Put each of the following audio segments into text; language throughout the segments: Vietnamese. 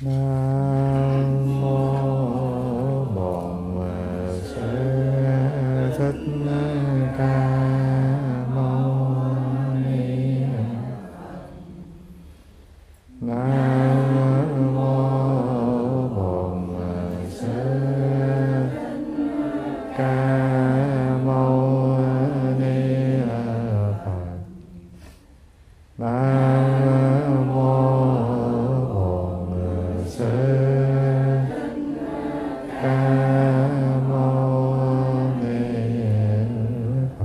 Nam mô Bổn Sư Thích Ca Mâu Ni. Nam mô Bổn Sư Ca Mâu Ni Phật. Nam mô Bổn Sư Ca Mâu Ni Phật.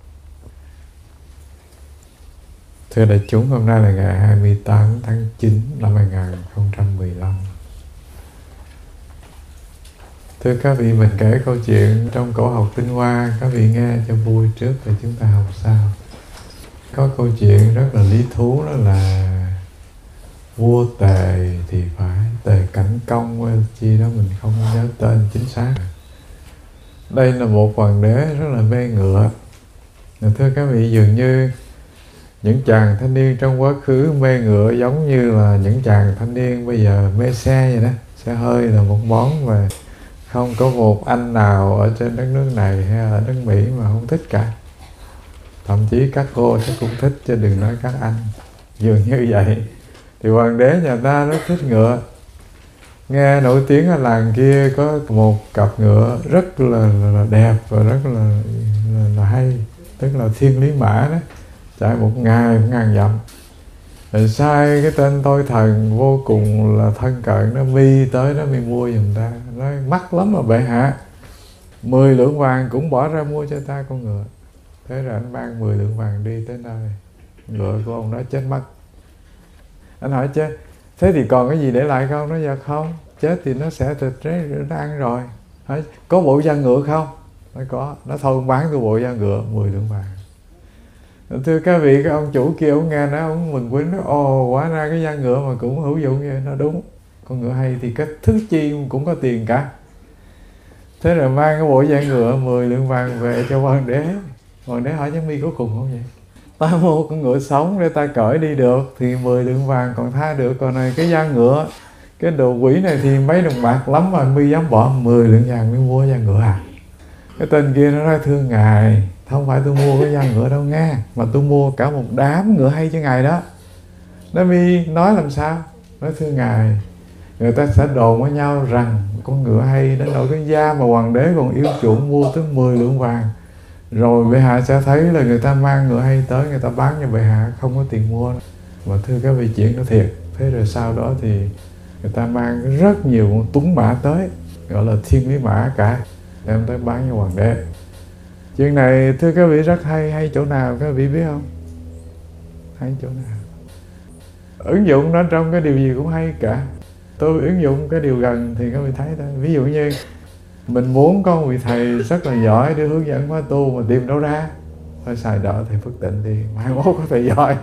Thưa đại chúng, hôm nay là ngày 28 tháng 9 năm 2015. Thưa các vị, mình kể câu chuyện trong cổ học Tinh Hoa, các vị nghe cho vui trước rồi chúng ta học sau. Có câu chuyện rất là lý thú, đó là vua Tề thì phải, Tề Cảnh Công hay chi đó mình không nhớ tên chính xác. Đây là một hoàng đế rất là mê ngựa. Thưa các vị, dường như những chàng thanh niên trong quá khứ mê ngựa giống như là những chàng thanh niên bây giờ mê xe vậy đó. Xe hơi là một món mà không có một anh nào ở trên đất nước này hay ở nước Mỹ mà không thích cả. Thậm chí các cô chắc cũng thích, chứ đừng nói các anh. Dường như vậy. Thì hoàng đế nhà ta rất thích ngựa. Nghe nổi tiếng ở làng kia có một cặp ngựa rất là đẹp và rất là hay, tức là Thiên Lý Mã đó, chạy 1.000 dặm. Rồi sai cái tên tôi thần vô cùng là thân cận đó, mi tới đó mi mua giùm ta, nói mắc lắm mà bệ hạ, 10 lượng vàng cũng bỏ ra mua cho ta con ngựa. Thế rồi anh mang 10 lượng vàng đi tới nơi, ngựa của ông đó chết mất. Anh hỏi chứ thế thì còn cái gì để lại không? Nó dạ không, chết thì nó sẽ thịt rế nó ăn rồi. Hỏi có bộ da ngựa không? Nó có. Nó thôi bán tôi bộ da ngựa 10 lượng vàng. Thưa các vị, cái ông chủ kia ông nghe nó, ông mừng quýnh, nói ồ, hóa ra cái da ngựa mà cũng hữu dụng vậy. Nó đúng, con ngựa hay thì cái thứ chi cũng có tiền cả. Thế rồi mang cái bộ da ngựa 10 lượng vàng về cho hoàng đế. Hoàng đế hỏi chứ mi có khùng không vậy? Ta mua con ngựa sống để ta cởi đi được thì 10 lượng vàng còn tha được, còn này cái da ngựa, cái đồ quỷ này thì mấy đồng bạc lắm mà mi dám bỏ 10 lượng vàng mi mua da ngựa à? Cái tên kia nó nói thưa ngài, không phải tôi mua cái da ngựa đâu nghe, mà tôi mua cả một đám ngựa hay cho ngài đó. Nó mi nói làm sao? Nói thưa ngài, người ta sẽ đồn với nhau rằng con ngựa hay đến nỗi cái da mà hoàng đế còn yêu chuộng mua tới 10 lượng vàng. Rồi bệ hạ sẽ thấy là người ta mang ngựa hay tới, người ta bán cho bệ hạ không có tiền mua. Mà thưa các vị, chuyện nó thiệt. Thế rồi sau đó thì người ta mang rất nhiều con tuấn mã tới, gọi là Thiên Lý Mã cả, đem tới bán cho hoàng đế. Chuyện này thưa các vị rất hay. Hay chỗ nào các vị biết không? Hay chỗ nào? Ứng dụng nó trong cái điều gì cũng hay cả. Tôi ứng dụng cái điều gần thì các vị thấy thôi. Ví dụ như mình muốn có một vị thầy rất là giỏi để hướng dẫn khóa tu mà tìm đâu ra, thôi xài đỡ thầy Phước Tịnh đi, mai mốt có thầy giỏi.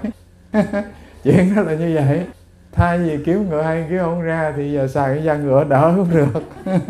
Chuyện đó là như vậy. Thay vì kiếm ngựa hay kiếm không ra thì giờ xài cái da ngựa đỡ cũng được.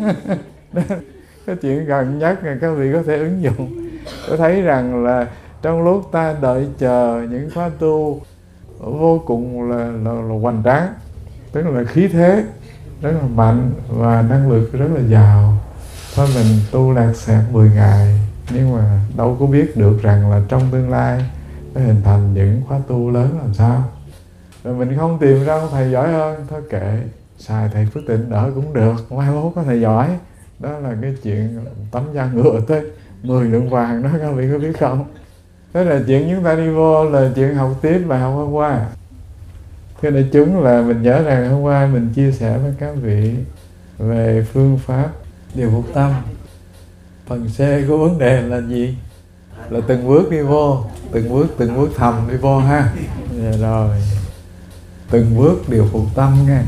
Cái chuyện gần nhất là các vị có thể ứng dụng. Tôi thấy rằng là trong lúc ta đợi chờ những khóa tu vô cùng là hoành tráng, tức là khí thế rất là mạnh và năng lực rất là giàu, thôi mình tu lạc xẹt 10 ngày, nhưng mà đâu có biết được rằng là trong tương lai nó hình thành những khóa tu lớn làm sao. Rồi mình không tìm ra một thầy giỏi hơn, thôi kệ, xài thầy Phước Tịnh đỡ cũng được, mai mốt có thầy giỏi. Đó là cái chuyện tấm da ngựa tới 10 lượng vàng đó, các vị có biết không? Đó là chuyện chúng ta đi vô là chuyện học tiếp bài học hôm qua. Thưa đại chúng, là mình nhớ rằng hôm qua mình chia sẻ với các vị về phương pháp điều phục tâm. Phần C của vấn đề là gì? Là từng bước đi vô, từng bước thầm đi vô ha. Rồi, từng bước điều phục tâm nghe.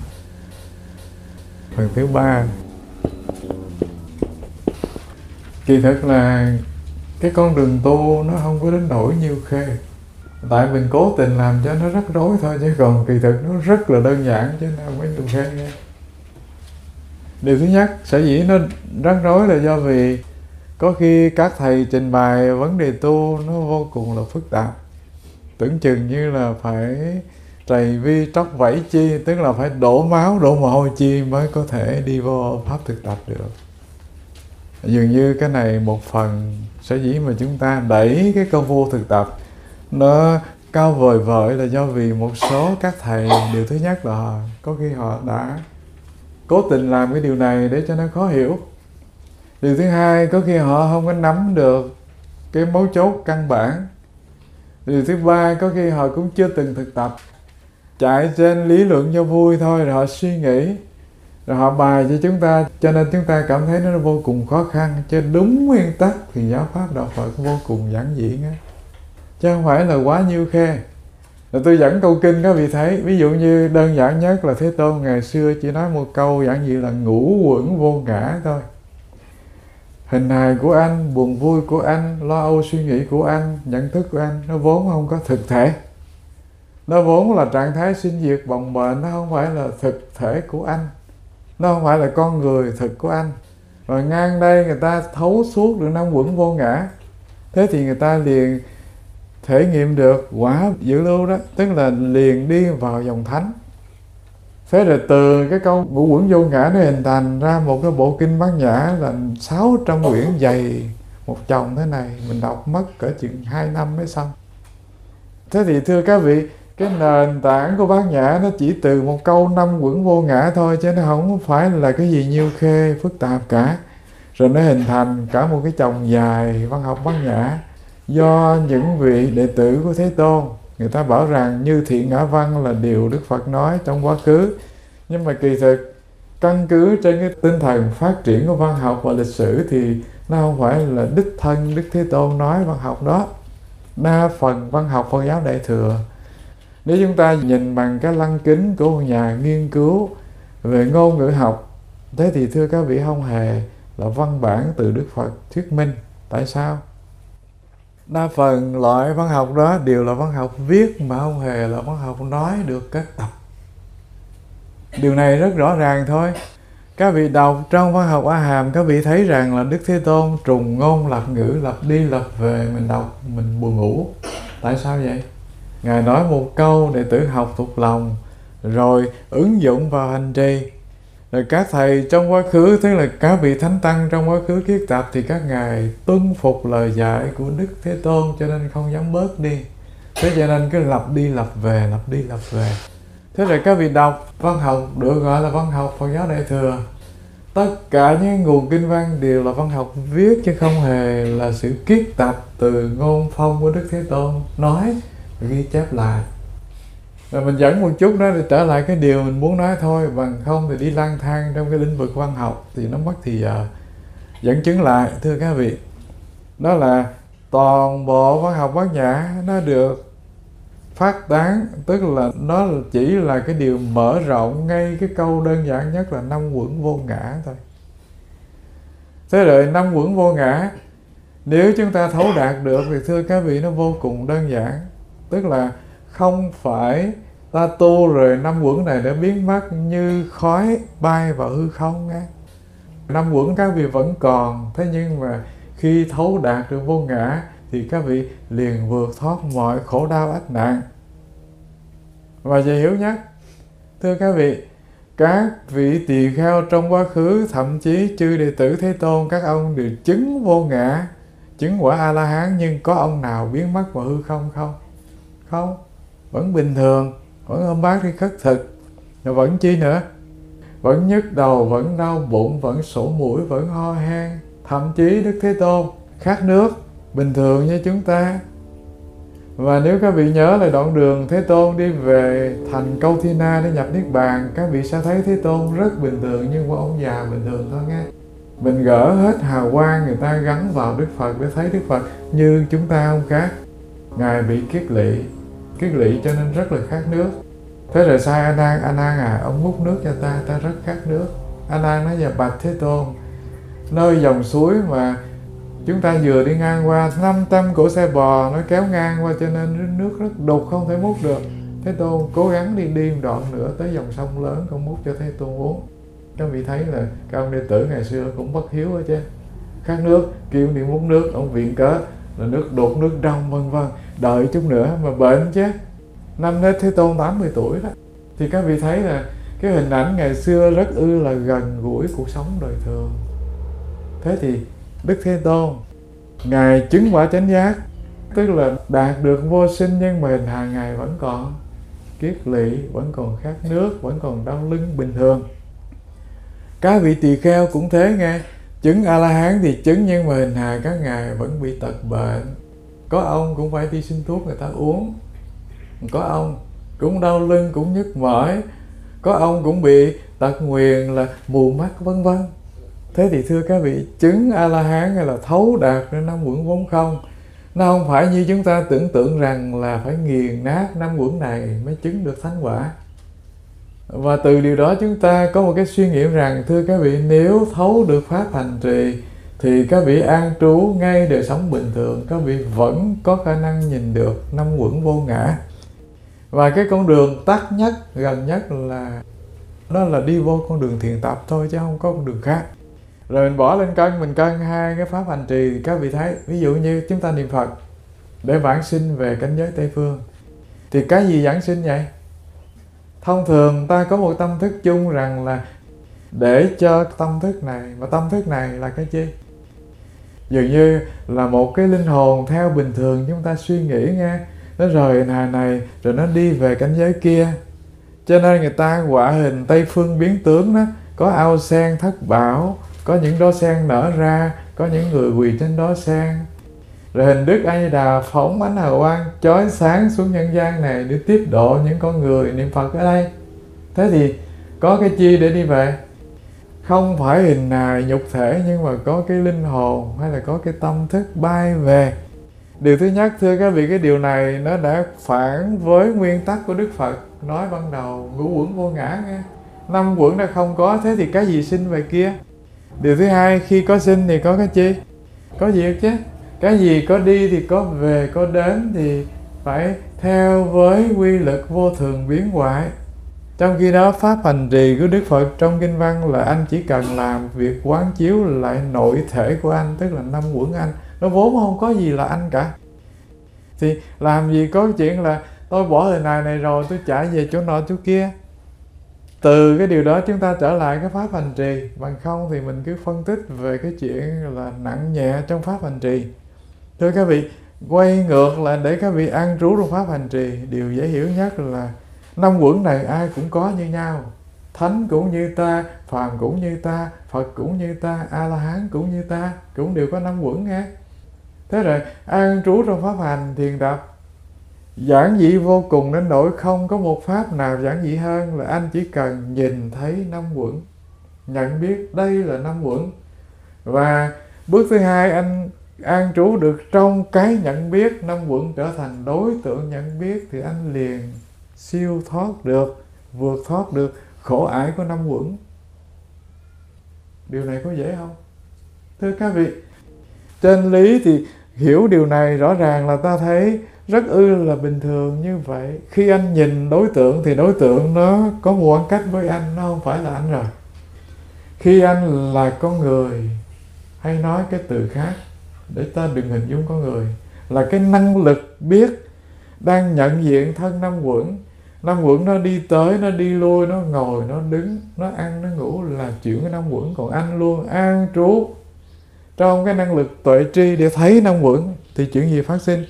Phần thứ 3, kỳ thực là cái con đường tu nó không có đến nỗi nhiêu khê. Tại mình cố tình làm cho nó rắc rối thôi, chứ còn kỳ thực nó rất là đơn giản, chứ nào mấy nhiều khê nghe. Điều thứ nhất, sở dĩ nó rắc rối là do vì có khi các thầy trình bày vấn đề tu nó vô cùng là phức tạp. Tưởng chừng như là phải trầy vi tróc vẫy chi, tức là phải đổ máu đổ mồ hôi chi mới có thể đi vô pháp thực tập được. Dường như cái này một phần sở dĩ mà chúng ta đẩy cái công phu thực tập nó cao vời vợi là do vì một số các thầy, điều thứ nhất là có khi họ đã cố tình làm cái điều này để cho nó khó hiểu. Điều thứ hai, có khi họ không có nắm được cái mấu chốt căn bản. Điều thứ ba, có khi họ cũng chưa từng thực tập, chạy trên lý luận cho vui thôi, rồi họ suy nghĩ, rồi họ bài cho chúng ta, cho nên chúng ta cảm thấy nó vô cùng khó khăn. Chứ đúng nguyên tắc thì giáo pháp đạo Phật vô cùng giản dị á, chứ không phải là quá nhiêu khe. Rồi tôi dẫn câu kinh các vị thấy, ví dụ như đơn giản nhất là Thế Tôn ngày xưa chỉ nói một câu giản dị là ngũ uẩn vô ngã thôi. Hình hài của anh, buồn vui của anh, lo âu suy nghĩ của anh, nhận thức của anh, nó vốn không có thực thể. Nó vốn là trạng thái sinh diệt bồng bềnh, nó không phải là thực thể của anh, nó không phải là con người thực của anh. Và ngang đây người ta thấu suốt được năm uẩn vô ngã, thế thì người ta liền thể nghiệm được quả dự lưu đó, tức là liền đi vào dòng thánh. Thế rồi từ cái câu ngũ uẩn vô ngã nó hình thành ra một cái bộ kinh Bát Nhã là 600 quyển dày một chồng thế này, mình đọc mất cỡ chừng 2 năm mới xong. Thế thì thưa các vị, cái nền tảng của Bát Nhã nó chỉ từ một câu 5 quyển vô ngã thôi, chứ nó không phải là cái gì nhiêu khê phức tạp cả. Rồi nó hình thành cả một cái chồng dài văn học Bát Nhã do những vị đệ tử của Thế Tôn. Người ta bảo rằng như Thiện Ngã Văn là điều Đức Phật nói trong quá khứ, nhưng mà kỳ thực căn cứ trên cái tinh thần phát triển của văn học và lịch sử thì nó không phải là đích thân Đức Thế Tôn nói văn học đó. Đa phần văn học Phật giáo Đại Thừa, nếu chúng ta nhìn bằng cái lăng kính của một nhà nghiên cứu về ngôn ngữ học, thế thì thưa các vị không hề là văn bản từ Đức Phật thuyết minh. Tại sao? Đa phần loại văn học đó đều là văn học viết mà không hề là văn học nói được các tập. Điều này rất rõ ràng thôi. Các vị đọc trong văn học A Hàm, các vị thấy rằng là Đức Thế Tôn trùng ngôn lập ngữ, lập đi lập về, mình đọc mình buồn ngủ. Tại sao vậy? Ngài nói một câu, đệ tử học thuộc lòng, rồi ứng dụng vào hành trì. Rồi các thầy trong quá khứ, tức là các vị thánh tăng trong quá khứ kiết tập, thì các ngài tuân phục lời dạy của Đức Thế Tôn, cho nên không dám bớt đi. Thế cho nên cứ lặp đi lặp về, lặp đi lặp về. Thế rồi các vị đọc văn học được gọi là văn học Phật giáo Đại Thừa. Tất cả những nguồn kinh văn đều là văn học viết, chứ không hề là sự kiết tập từ ngôn phong của Đức Thế Tôn nói, ghi chép lại. Rồi mình dẫn một chút đó để trở lại cái điều mình muốn nói thôi, bằng không thì đi lang thang trong cái lĩnh vực văn học thì nó mất thì giờ. Dẫn chứng lại thưa các vị, đó là toàn bộ văn học Bát Nhã nó được phát tán, tức là nó chỉ là cái điều mở rộng ngay cái câu đơn giản nhất là 5 uẩn vô ngã thôi. Thế rồi 5 uẩn vô ngã, nếu chúng ta thấu đạt được thì thưa các vị nó vô cùng đơn giản. Tức là không phải ta tu rồi 5 uẩn này đã biến mất như khói bay vào hư không nghe. 5 uẩn các vị vẫn còn, thế nhưng mà khi thấu đạt được vô ngã thì các vị liền vượt thoát mọi khổ đau ách nạn. Và dễ hiểu nhất, thưa các vị tỳ kheo trong quá khứ, thậm chí chư đệ tử Thế Tôn, các ông đều chứng vô ngã, chứng quả A-la-hán, nhưng có ông nào biến mất vào hư không không? Không, vẫn bình thường, vẫn ôm bát đi khất thực, rồi vẫn chi nữa? Vẫn nhức đầu, vẫn đau bụng, vẫn sổ mũi, vẫn ho hen. Thậm chí Đức Thế Tôn khát nước, bình thường như chúng ta. Và nếu các vị nhớ là đoạn đường Thế Tôn đi về thành Câu Thi Na để nhập Niết Bàn, các vị sẽ thấy Thế Tôn rất bình thường, nhưng mà ông già bình thường thôi nghe. Mình gỡ hết hào quang người ta gắn vào Đức Phật để thấy Đức Phật như chúng ta không khác. Ngài bị kiết lỵ cho nên rất là khát nước. Thế rồi sai A Nan à, ông múc nước cho ta rất khát nước. A Nan nói: dạ bạch Thế Tôn, nơi dòng suối mà chúng ta vừa đi ngang qua, 500 cỗ xe bò nó kéo ngang qua, cho nên nước rất đục, không thể múc được. Thế Tôn cố gắng đi một đoạn nữa tới dòng sông lớn, con múc cho Thế Tôn uống. Các vị thấy là các ông đệ tử ngày xưa cũng bất hiếu hết chứ. Khát nước, kêu đi múc nước, ông viện cớ là nước đục, nước trong, vân vân. Đợi chút nữa mà bệnh chứ. năm Thế Tôn 80 tuổi đó. Thì các vị thấy là cái hình ảnh ngày xưa rất là gần gũi cuộc sống đời thường. Thế thì Đức Thế Tôn, Ngài chứng quả chánh giác, tức là đạt được vô sinh, nhưng mà hình hài Ngài vẫn còn kiết lỵ, vẫn còn khát nước, vẫn còn đau lưng bình thường. Các vị tỳ kheo cũng thế nghe, chứng A-la-hán thì chứng, nhưng mà hình hài các ngài vẫn bị tật bệnh. Có ông cũng phải đi xin thuốc người ta uống, có ông cũng đau lưng, cũng nhức mỏi, có ông cũng bị tật nguyền là mù mắt vân vân. Thế thì thưa các vị, chứng A-la-hán hay là thấu đạt đến năm uẩn vốn không, nó không phải như chúng ta tưởng tượng rằng là phải nghiền nát năm uẩn này mới chứng được thánh quả. Và từ điều đó chúng ta có một cái suy nghĩ rằng, thưa các vị, nếu thấu được pháp hành trì thì các vị an trú ngay đời sống bình thường, các vị vẫn có khả năng nhìn được năm uẩn vô ngã. Và cái con đường tắt nhất, gần nhất là đó là đi vô con đường thiền tập thôi, chứ không có con đường khác. Rồi mình bỏ lên cân, mình cân hai cái pháp hành trì thì các vị thấy, ví dụ như chúng ta niệm Phật để vãng sinh về cảnh giới Tây Phương, thì cái gì vãng sinh vậy? Thông thường ta có một tâm thức chung rằng là để cho tâm thức này, mà tâm thức này là cái chi? Dường như là một cái linh hồn theo bình thường chúng ta suy nghĩ nghe, nó rời hình hài này rồi nó đi về cảnh giới kia. Cho nên người ta họa hình Tây Phương biến tướng đó, có ao sen thất bảo, có những đóa sen nở ra, có những người quỳ trên đóa sen. Rồi hình Đức A Di Đà phóng ánh hào quang chói sáng xuống nhân gian này để tiếp độ những con người niệm Phật ở đây. Thế thì có cái chi để đi về? Không phải hình hài nhục thể, nhưng mà có cái linh hồn hay là có cái tâm thức bay về. Điều thứ nhất, thưa các vị, cái điều này nó đã phản với nguyên tắc của Đức Phật nói ban đầu, ngũ uẩn vô ngã nghe. Năm uẩn đã không có, thế thì cái gì sinh về kia? Điều thứ hai, khi có sinh thì có cái chi? Có diệt chứ. Cái gì có đi thì có về, có đến thì phải theo với quy lực vô thường biến hoại. Trong khi đó, pháp hành trì của Đức Phật trong kinh văn là anh chỉ cần làm việc quán chiếu lại nội thể của anh, tức là năm uẩn anh. Nó vốn không có gì là anh cả. Thì làm gì có chuyện là tôi bỏ hình hài này rồi tôi chạy về chỗ nọ chỗ kia. Từ cái điều đó chúng ta trở lại cái pháp hành trì. Bằng không thì mình cứ phân tích về cái chuyện là nặng nhẹ trong pháp hành trì. Thưa các vị, quay ngược là để các vị an trú trong pháp hành trì. Điều dễ hiểu nhất là năm uẩn này ai cũng có như nhau. Thánh cũng như ta, phàm cũng như ta, Phật cũng như ta, A-la-hán cũng như ta, cũng đều có năm uẩn nghe. Thế rồi an trú trong pháp hành thiền tập, giản dị vô cùng đến nỗi không có một pháp nào giản dị hơn là anh chỉ cần nhìn thấy năm uẩn, nhận biết đây là năm uẩn. Và bước thứ hai, anh an trú được trong cái nhận biết năm uẩn trở thành đối tượng nhận biết, thì anh liền siêu thoát được, vượt thoát được khổ ải của năm uẩn. Điều này có dễ không? Thưa các vị, trên lý thì hiểu điều này rõ ràng là ta thấy rất là bình thường như vậy. Khi anh nhìn đối tượng thì đối tượng nó có một khoảng cách với anh, nó không phải là anh rồi. Khi anh là con người, hay nói cái từ khác để ta đừng hình dung con người, là cái năng lực biết đang nhận diện thân năm uẩn. Năm uẩn nó đi tới, nó đi lui, nó ngồi, nó đứng, nó ăn, nó ngủ là chuyện cái năm uẩn. Còn anh luôn an trú trong cái năng lực tuệ tri để thấy năm uẩn thì chuyện gì phát sinh?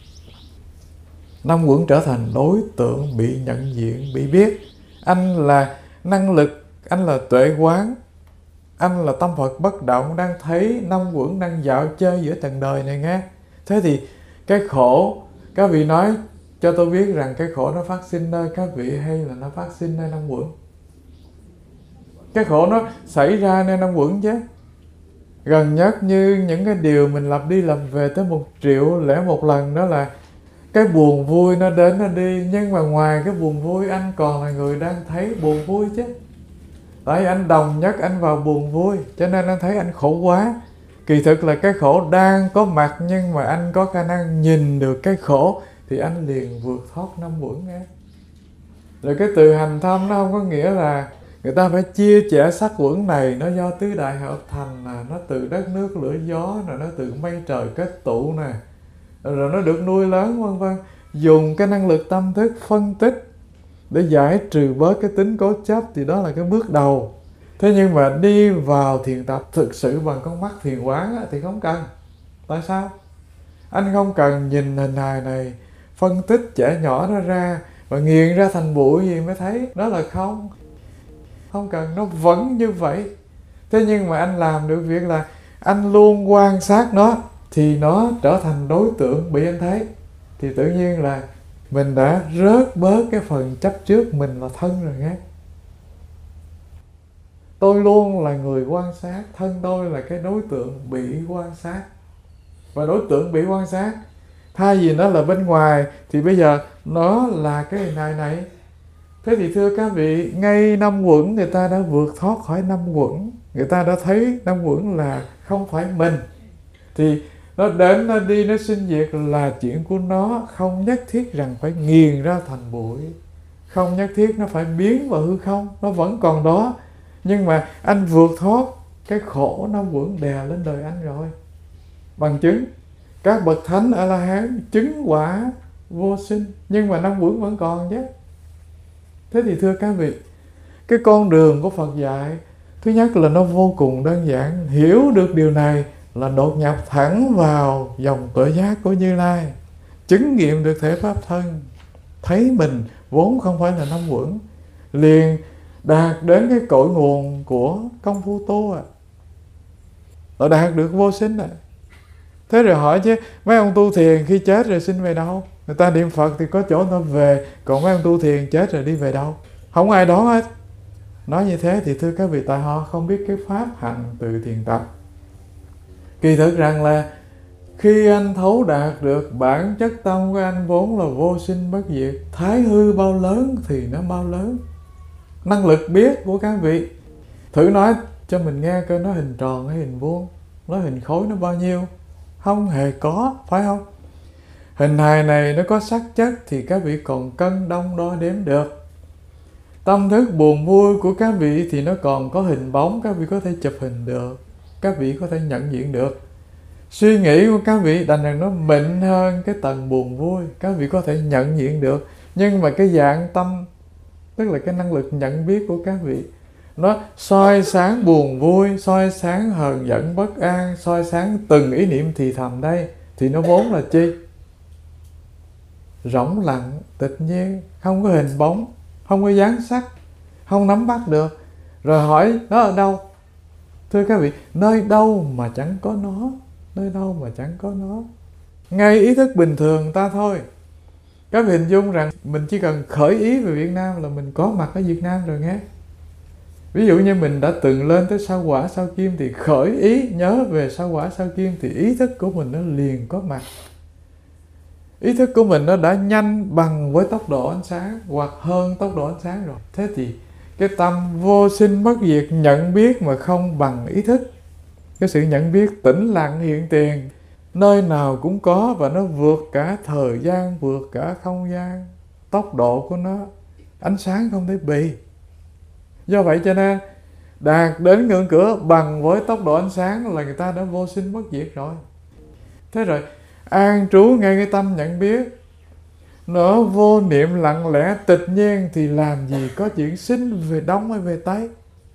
Năm uẩn trở thành đối tượng bị nhận diện, bị biết. Anh là năng lực, anh là tuệ quán, anh là tâm Phật bất động, đang thấy năm uẩn đang dạo chơi giữa trần đời này nghe. Thế thì cái khổ, các vị nói cho tôi biết rằng cái khổ nó phát sinh nơi các vị hay là nó phát sinh nơi năm uẩn? Cái khổ nó xảy ra nơi năm uẩn chứ. Gần nhất như những cái điều mình lặp đi lặp về tới 1.000.000 lần, đó là cái buồn vui nó đến nó đi. Nhưng mà ngoài cái buồn vui, anh còn là người đang thấy buồn vui chứ. Tại anh đồng nhất anh vào buồn vui, cho nên anh thấy anh khổ quá. Kỳ thực là cái khổ đang có mặt, nhưng mà anh có khả năng nhìn được cái khổ thì anh liền vượt thoát năm uẩn nghe. Rồi cái từ hành thâm nó không có nghĩa là người ta phải chia sẻ sắc uẩn này, nó do tứ đại hợp thành nè, nó từ đất nước lửa gió nè, nó từ mây trời kết tụ nè, rồi nó được nuôi lớn vân vân. dùng cái năng lực tâm thức phân tích để giải trừ bớt cái tính cố chấp thì đó là cái bước đầu. Thế nhưng mà đi vào thiền tập thực sự bằng con mắt thiền quán thì không cần. Tại sao? Anh không cần nhìn hình hài này, phân tích chẻ nhỏ nó ra và nghiền ra thành bụi gì mới thấy đó là không. Không cần, nó vẫn như vậy. Thế nhưng mà anh làm được việc là anh luôn quan sát nó thì nó trở thành đối tượng bị anh thấy. Thì tự nhiên là mình đã rớt bớt cái phần chấp trước mình là thân rồi nghe. Tôi luôn là người quan sát, thân tôi là cái đối tượng bị quan sát. Và đối tượng bị quan sát, thay vì nó là bên ngoài thì bây giờ nó là cái hình hài này. Thế thì thưa các vị, ngay năm quẩn người ta đã vượt thoát khỏi năm quẩn. Người ta đã thấy năm quẩn là không phải mình. Thì nó đến, nó đi, nó sinh diệt là chuyện của nó. Không nhất thiết rằng phải nghiền ra thành bụi. Không nhất thiết nó phải biến vào hư không. Nó vẫn còn đó. Nhưng mà anh vượt thoát cái khổ năm quẩn đè lên đời anh rồi. Bằng chứng các bậc thánh A-la-hán chứng quả vô sinh, nhưng mà năm quẩn vẫn còn chứ. Thế thì thưa các vị, cái con đường của Phật dạy, thứ nhất là nó vô cùng đơn giản. Hiểu được điều này là đột nhập thẳng vào dòng tuệ giác của Như Lai, chứng nghiệm được thể pháp thân, thấy mình vốn không phải là năm quẩn, liền đạt đến cái cội nguồn của công phu tu là đạt được vô sinh Thế rồi hỏi chứ mấy ông tu thiền khi chết rồi sinh về đâu? Người ta niệm Phật thì có chỗ người ta về, còn mấy ông tu thiền chết rồi đi về đâu? Không ai đoán hết. Nói như thế thì thưa các vị, tại họ không biết cái pháp hành từ thiền tập. Kỳ thực rằng là khi anh thấu đạt được bản chất tâm của anh vốn là vô sinh bất diệt, thái hư bao lớn thì nó bao lớn. Năng lực biết của các vị, thử nói cho mình nghe coi nó hình tròn hay hình vuông, nó hình khối nó bao nhiêu? Không hề có, phải không? Hình hài này nó có sắc chất thì các vị còn cân đong đo đếm được. Tâm thức buồn vui của các vị thì nó còn có hình bóng, các vị có thể chụp hình được, các vị có thể nhận diện được. Suy nghĩ của các vị đành rằng nó mịn hơn cái tầng buồn vui, các vị có thể nhận diện được. Nhưng mà cái dạng tâm, tức là cái năng lực nhận biết của các vị, nó soi sáng buồn vui, soi sáng hờn giận bất an, soi sáng từng ý niệm thì thầm đây, thì nó vốn là chi? Rỗng lặng, tịch nhiên, không có hình bóng, không có dáng sắc, không nắm bắt được. Rồi hỏi nó ở đâu? Thưa các vị, nơi đâu mà chẳng có nó, nơi đâu mà chẳng có nó. Ngay ý thức bình thường ta thôi. Các vị hình dung rằng mình chỉ cần khởi ý về Việt Nam là mình có mặt ở Việt Nam rồi nghe. Ví dụ như mình đã từng lên tới sao Hỏa sao Kim thì khởi ý nhớ về sao Hỏa sao Kim thì ý thức của mình nó liền có mặt. Ý thức của mình nó đã nhanh bằng với tốc độ ánh sáng hoặc hơn tốc độ ánh sáng rồi. Thế thì cái tâm vô sinh bất diệt nhận biết mà không bằng ý thức. Cái sự nhận biết tĩnh lặng hiện tiền, nơi nào cũng có và nó vượt cả thời gian, vượt cả không gian. Tốc độ của nó, ánh sáng không thể bì. Do vậy cho nên đạt đến ngưỡng cửa bằng với tốc độ ánh sáng là người ta đã vô sinh bất diệt rồi. Thế rồi an trú ngay cái tâm nhận biết, nó vô niệm lặng lẽ tịch nhiên thì làm gì có chuyện sinh về đông hay về tây.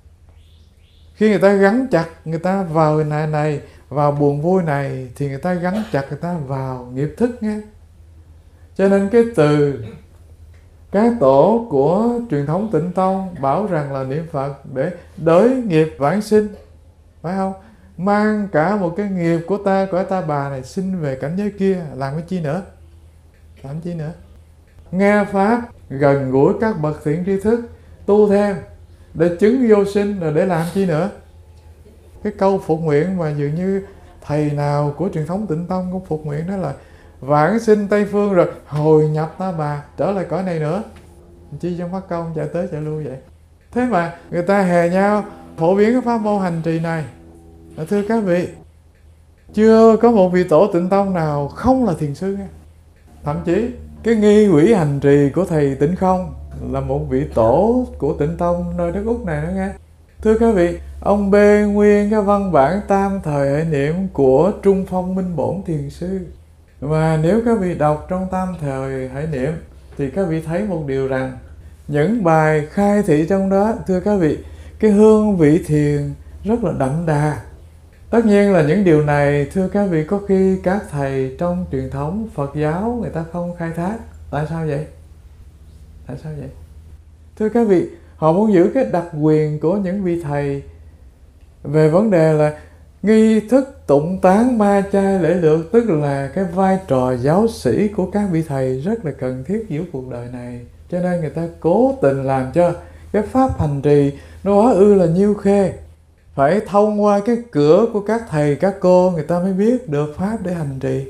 Khi người ta gắn chặt người ta vào hình hài này, vào buồn vui này, thì người ta gắn chặt người ta vào nghiệp thức nghe. Cho nên cái từ các tổ của truyền thống Tịnh Tông bảo rằng là niệm Phật để đới nghiệp vãng sinh, phải không? Mang cả một cái nghiệp của ta bà này sinh về cảnh giới kia, làm cái chi nữa? Làm chi nữa? Nghe Pháp gần gũi các bậc thiện tri thức, tu thêm để chứng vô sinh, rồi để làm chi nữa? Cái câu phục nguyện mà dường như thầy nào của truyền thống Tịnh Tông cũng phục nguyện đó là vãng sinh Tây Phương rồi hồi nhập ta bà, trở lại cõi này nữa. Chi trong Pháp Công chạy tới chạy lui vậy. Thế mà người ta hè nhau phổ biến cái pháp môn hành trì này. Thưa các vị, chưa có một vị tổ Tịnh Tông nào không là thiền sư nghe. Thậm chí cái nghi quỷ hành trì của thầy Tịnh Không là một vị tổ của Tịnh Tông nơi đất Úc này nữa nghe. Thưa các vị, ông bê nguyên cái văn bản tam thời hệ niệm của Trung Phong Minh Bổn Thiền Sư. Và nếu các vị đọc trong Tam Thời Hải Niệm thì các vị thấy một điều rằng những bài khai thị trong đó, thưa các vị, cái hương vị thiền rất là đậm đà. Tất nhiên là những điều này, thưa các vị, có khi các thầy trong truyền thống Phật giáo người ta không khai thác. Tại sao vậy? Tại sao vậy? Thưa các vị, họ muốn giữ cái đặc quyền của những vị thầy về vấn đề là nghi thức tụng tán ma chay lễ lược, tức là cái vai trò giáo sĩ của các vị thầy rất là cần thiết giữa cuộc đời này. Cho nên người ta cố tình làm cho cái pháp hành trì nó quá ư là nhiêu khê. Phải thông qua cái cửa của các thầy, các cô, người ta mới biết được pháp để hành trì.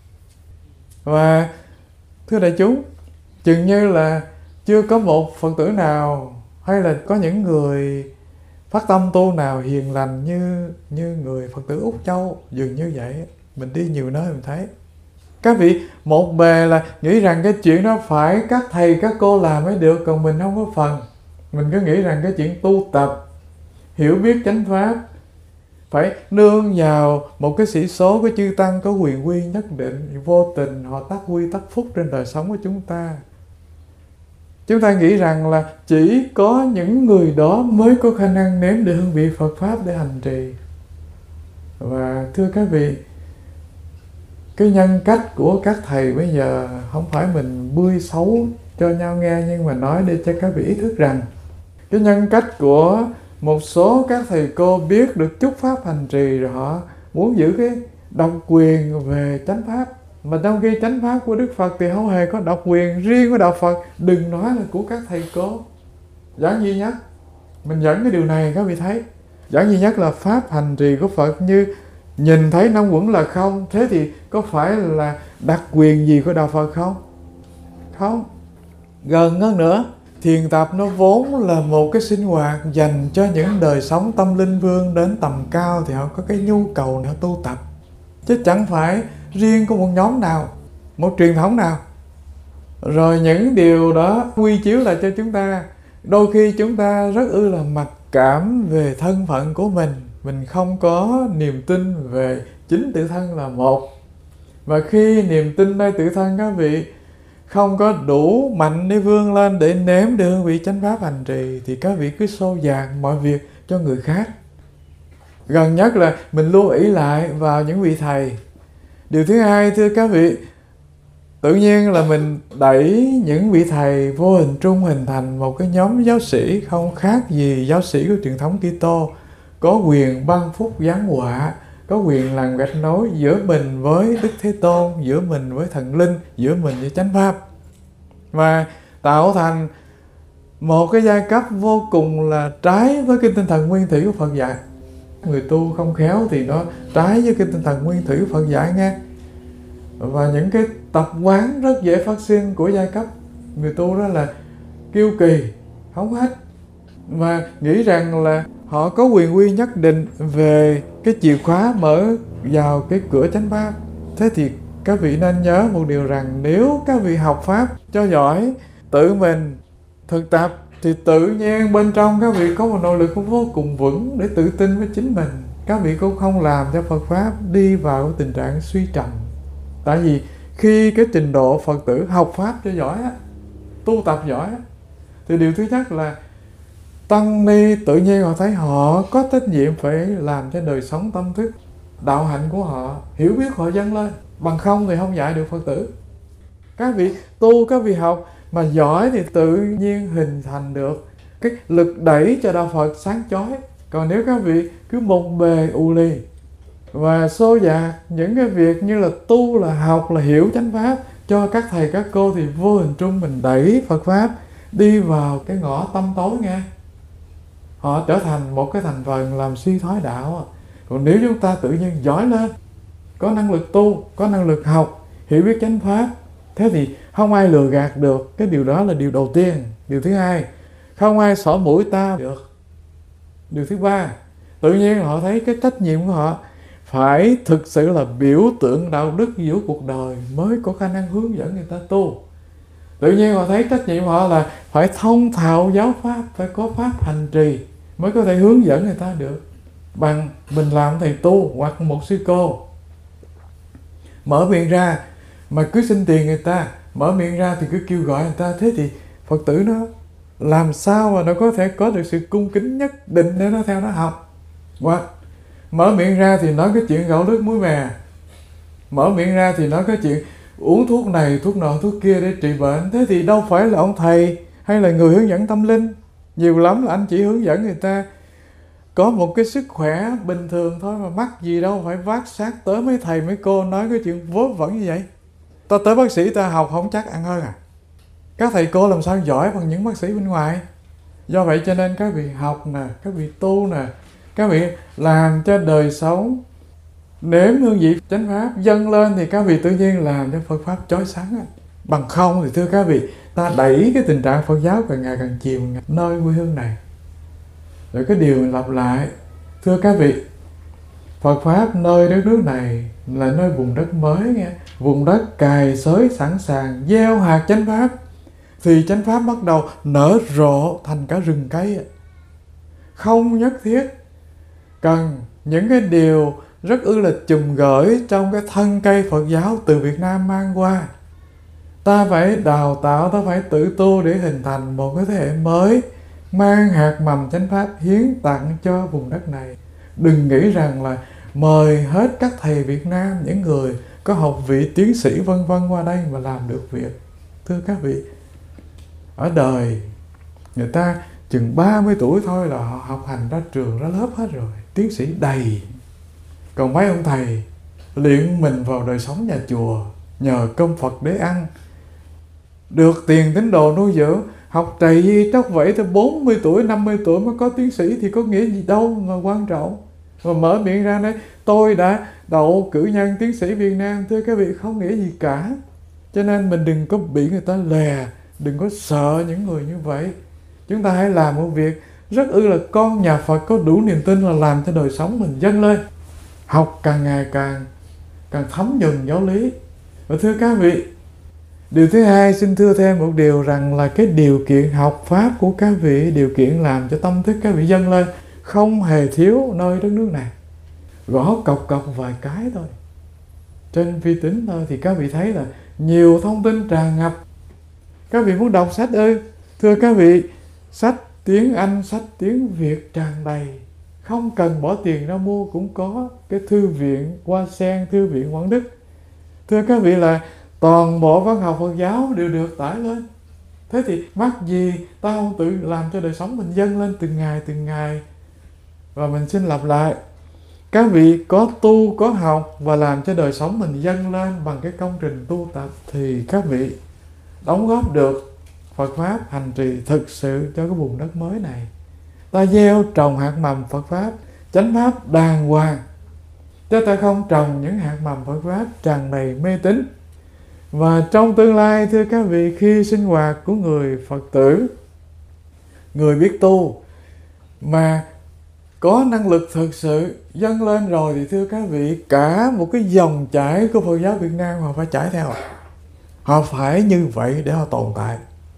Và thưa đại chúng, chừng như là chưa có một Phật tử nào hay là có những người phát tâm tu nào hiền lành như người Phật tử Úc Châu. Dường như vậy, mình đi nhiều nơi mình thấy. Các vị một bề là nghĩ rằng cái chuyện đó phải các thầy các cô làm mới được, còn mình không có phần. Mình cứ nghĩ rằng cái chuyện tu tập, hiểu biết chánh pháp phải nương vào một cái sĩ số của chư tăng có quyền quy nhất định, vô tình họ tác quy tác phúc trên đời sống của chúng ta. Chúng ta nghĩ rằng là chỉ có những người đó mới có khả năng nếm được hương vị Phật Pháp để hành trì. Và thưa các vị, cái nhân cách của các thầy bây giờ không phải mình bươi xấu cho nhau nghe, nhưng mà nói để cho các vị ý thức rằng cái nhân cách của một số các thầy cô biết được chút pháp hành trì rồi họ muốn giữ cái độc quyền về chánh pháp. Mà trong khi chánh pháp của Đức Phật thì không hề có độc quyền riêng của Đạo Phật, đừng nói là của các thầy cô. Giảng duy nhất, mình dẫn cái điều này các vị thấy, giảng duy nhất là pháp hành trì của Phật như nhìn thấy năm uẩn là không. Thế thì có phải là đặc quyền gì của Đạo Phật không? Không. Gần hơn nữa, thiền tập nó vốn là một cái sinh hoạt dành cho những đời sống tâm linh vương đến tầm cao thì họ có cái nhu cầu để tu tập, chứ chẳng phải riêng của một nhóm nào, một truyền thống nào. Rồi những điều đó quy chiếu lại cho chúng ta. Đôi khi chúng ta rất là mặc cảm về thân phận của mình không có niềm tin về chính tự thân là một. Và khi niềm tin nơi tự thân các vị không có đủ mạnh để vươn lên để nếm được hương vị chánh pháp hành trì thì các vị cứ xô dạt mọi việc cho người khác. Gần nhất là mình lưu ý lại vào những vị thầy. Điều thứ hai, thưa các vị, tự nhiên là mình đẩy những vị thầy vô hình trung hình thành một cái nhóm giáo sĩ không khác gì giáo sĩ của truyền thống Kitô, có quyền ban phúc giáng họa, có quyền làm gạch nối giữa mình với Đức Thế Tôn, giữa mình với thần linh, giữa mình với chánh pháp, và tạo thành một cái giai cấp vô cùng là trái với cái tinh thần nguyên thủy của Phật dạy. Người tu không khéo thì nó trái với cái tinh thần nguyên thủy của Phật dạy nghe. Và những cái tập quán rất dễ phát sinh của giai cấp người tu đó là kiêu kỳ, hống hách, và nghĩ rằng là họ có quyền quy nhất định về cái chìa khóa mở vào cái cửa chánh pháp. Thế thì các vị nên nhớ một điều rằng nếu các vị học pháp cho giỏi, tự mình thực tập thì tự nhiên bên trong các vị có một nội lực vô cùng vững để tự tin với chính mình. Các vị cũng không làm cho Phật Pháp đi vào cái tình trạng suy trầm. Tại vì khi cái trình độ Phật tử học Pháp cho giỏi á, tu tập giỏi á, thì điều thứ nhất là tăng ni tự nhiên họ thấy họ có trách nhiệm phải làm cho đời sống tâm thức, đạo hạnh của họ, hiểu biết họ dâng lên. Bằng không thì không dạy được Phật tử. Các vị tu, các vị học mà giỏi thì tự nhiên hình thành được cái lực đẩy cho đạo Phật sáng chói. Còn nếu các vị cứ một bề u ly và xô dạt những cái việc như là tu, là học, là hiểu chánh pháp cho các thầy các cô thì vô hình trung mình đẩy Phật Pháp đi vào cái ngõ tâm tối nghe. Họ trở thành một cái thành phần làm suy thoái đạo. Còn nếu chúng ta tự nhiên giỏi lên, có năng lực tu, có năng lực học, hiểu biết chánh pháp, thế thì không ai lừa gạt được. Cái điều đó là điều đầu tiên. Điều thứ hai, không ai xỏ mũi ta được. Điều thứ ba, tự nhiên họ thấy cái trách nhiệm của họ phải thực sự là biểu tượng đạo đức giữa cuộc đời mới có khả năng hướng dẫn người ta tu. Tự nhiên họ thấy trách nhiệm họ là phải thông thạo giáo pháp, phải có pháp hành trì mới có thể hướng dẫn người ta được. Bằng mình làm thầy tu hoặc một sư cô mở miệng ra mà cứ xin tiền người ta, mở miệng ra thì cứ kêu gọi người ta. Thế thì Phật tử nó làm sao mà nó có thể có được sự cung kính nhất định để nó theo nó học? Hoặc mở miệng ra thì nói cái chuyện gạo lứt muối mè, mở miệng ra thì nói cái chuyện uống thuốc này thuốc nọ thuốc kia để trị bệnh. Thế thì đâu phải là ông thầy hay là người hướng dẫn tâm linh. Nhiều lắm là anh chỉ hướng dẫn người ta có một cái sức khỏe bình thường thôi, mà mắc gì đâu phải vác xác tới mấy thầy mấy cô nói cái chuyện vớ vẩn như vậy. Ta tới bác sĩ ta học không chắc ăn hơn à. Các thầy cô làm sao giỏi bằng những bác sĩ bên ngoài. Do vậy cho nên các vị học nè, các vị tu nè, các vị làm cho đời sống nếm hương vị chánh pháp dâng lên thì các vị tự nhiên làm cho Phật pháp chói sáng. Bằng không thì thưa các vị, ta đẩy cái tình trạng Phật giáo càng ngày càng chìm nơi quê hương này. Rồi cái điều mình lặp lại, thưa các vị, Phật pháp nơi đất nước này là nơi vùng đất mới nghe, vùng đất cày xới sẵn sàng gieo hạt chánh pháp, thì chánh pháp bắt đầu nở rộ thành cả rừng cây. Không nhất thiết cần những cái điều rất là chùm gửi trong cái thân cây Phật giáo từ Việt Nam mang qua. Ta phải đào tạo, ta phải tự tu để hình thành một cái thế hệ mới, mang hạt mầm chánh pháp hiến tặng cho vùng đất này. Đừng nghĩ rằng là mời hết các thầy Việt Nam, những người có học vị tiến sĩ vân vân qua đây mà làm được việc. Thưa các vị, ở đời người ta chừng 30 tuổi thôi là họ học hành ra trường ra lớp hết rồi, tiến sĩ đầy. Còn mấy ông thầy luyện mình vào đời sống nhà chùa, nhờ cơm Phật để ăn, được tiền tín đồ nuôi dưỡng, học trầy di tróc vậy tới 40 tuổi, 50 tuổi mới có tiến sĩ thì có nghĩa gì đâu mà quan trọng. Mà mở miệng ra nói tôi đã đậu cử nhân tiến sĩ Việt Nam, thưa các vị, không nghĩa gì cả. Cho nên mình đừng có bị người ta lè, đừng có sợ những người như vậy. Chúng ta hãy làm một việc rất là con nhà Phật có đủ niềm tin là làm cho đời sống mình dâng lên. Học càng ngày càng thấm nhuần giáo lý. Và thưa các vị, điều thứ hai xin thưa thêm một điều rằng là cái điều kiện học pháp của các vị, điều kiện làm cho tâm thức các vị dâng lên không hề thiếu nơi đất nước này. Gõ cọc vài cái thôi, trên vi tính thôi thì các vị thấy là nhiều thông tin tràn ngập. Các vị muốn đọc sách ư? Thưa các vị, sách tiếng Anh, sách tiếng Việt tràn đầy, không cần bỏ tiền ra mua cũng có. Cái thư viện Hoa Sen, thư viện Quảng Đức, thưa các vị, là toàn bộ văn học Phật giáo đều được tải lên. Thế thì mắc gì ta không tự làm cho đời sống mình dâng lên từng ngày. Và mình xin lặp lại, các vị có tu, có học và làm cho đời sống mình dâng lên bằng cái công trình tu tập thì các vị đóng góp được Phật pháp hành trì thực sự cho cái vùng đất mới này. Ta gieo trồng hạt mầm Phật pháp, chánh pháp đàng hoàng, chứ ta không trồng những hạt mầm Phật pháp tràn đầy mê tín. Và trong tương lai, thưa các vị, khi sinh hoạt của người Phật tử, người biết tu mà có năng lực thực sự dâng lên rồi thì thưa các vị, cả một cái dòng chảy của Phật giáo Việt Nam họ phải chảy theo. Họ phải như vậy để họ tồn tại.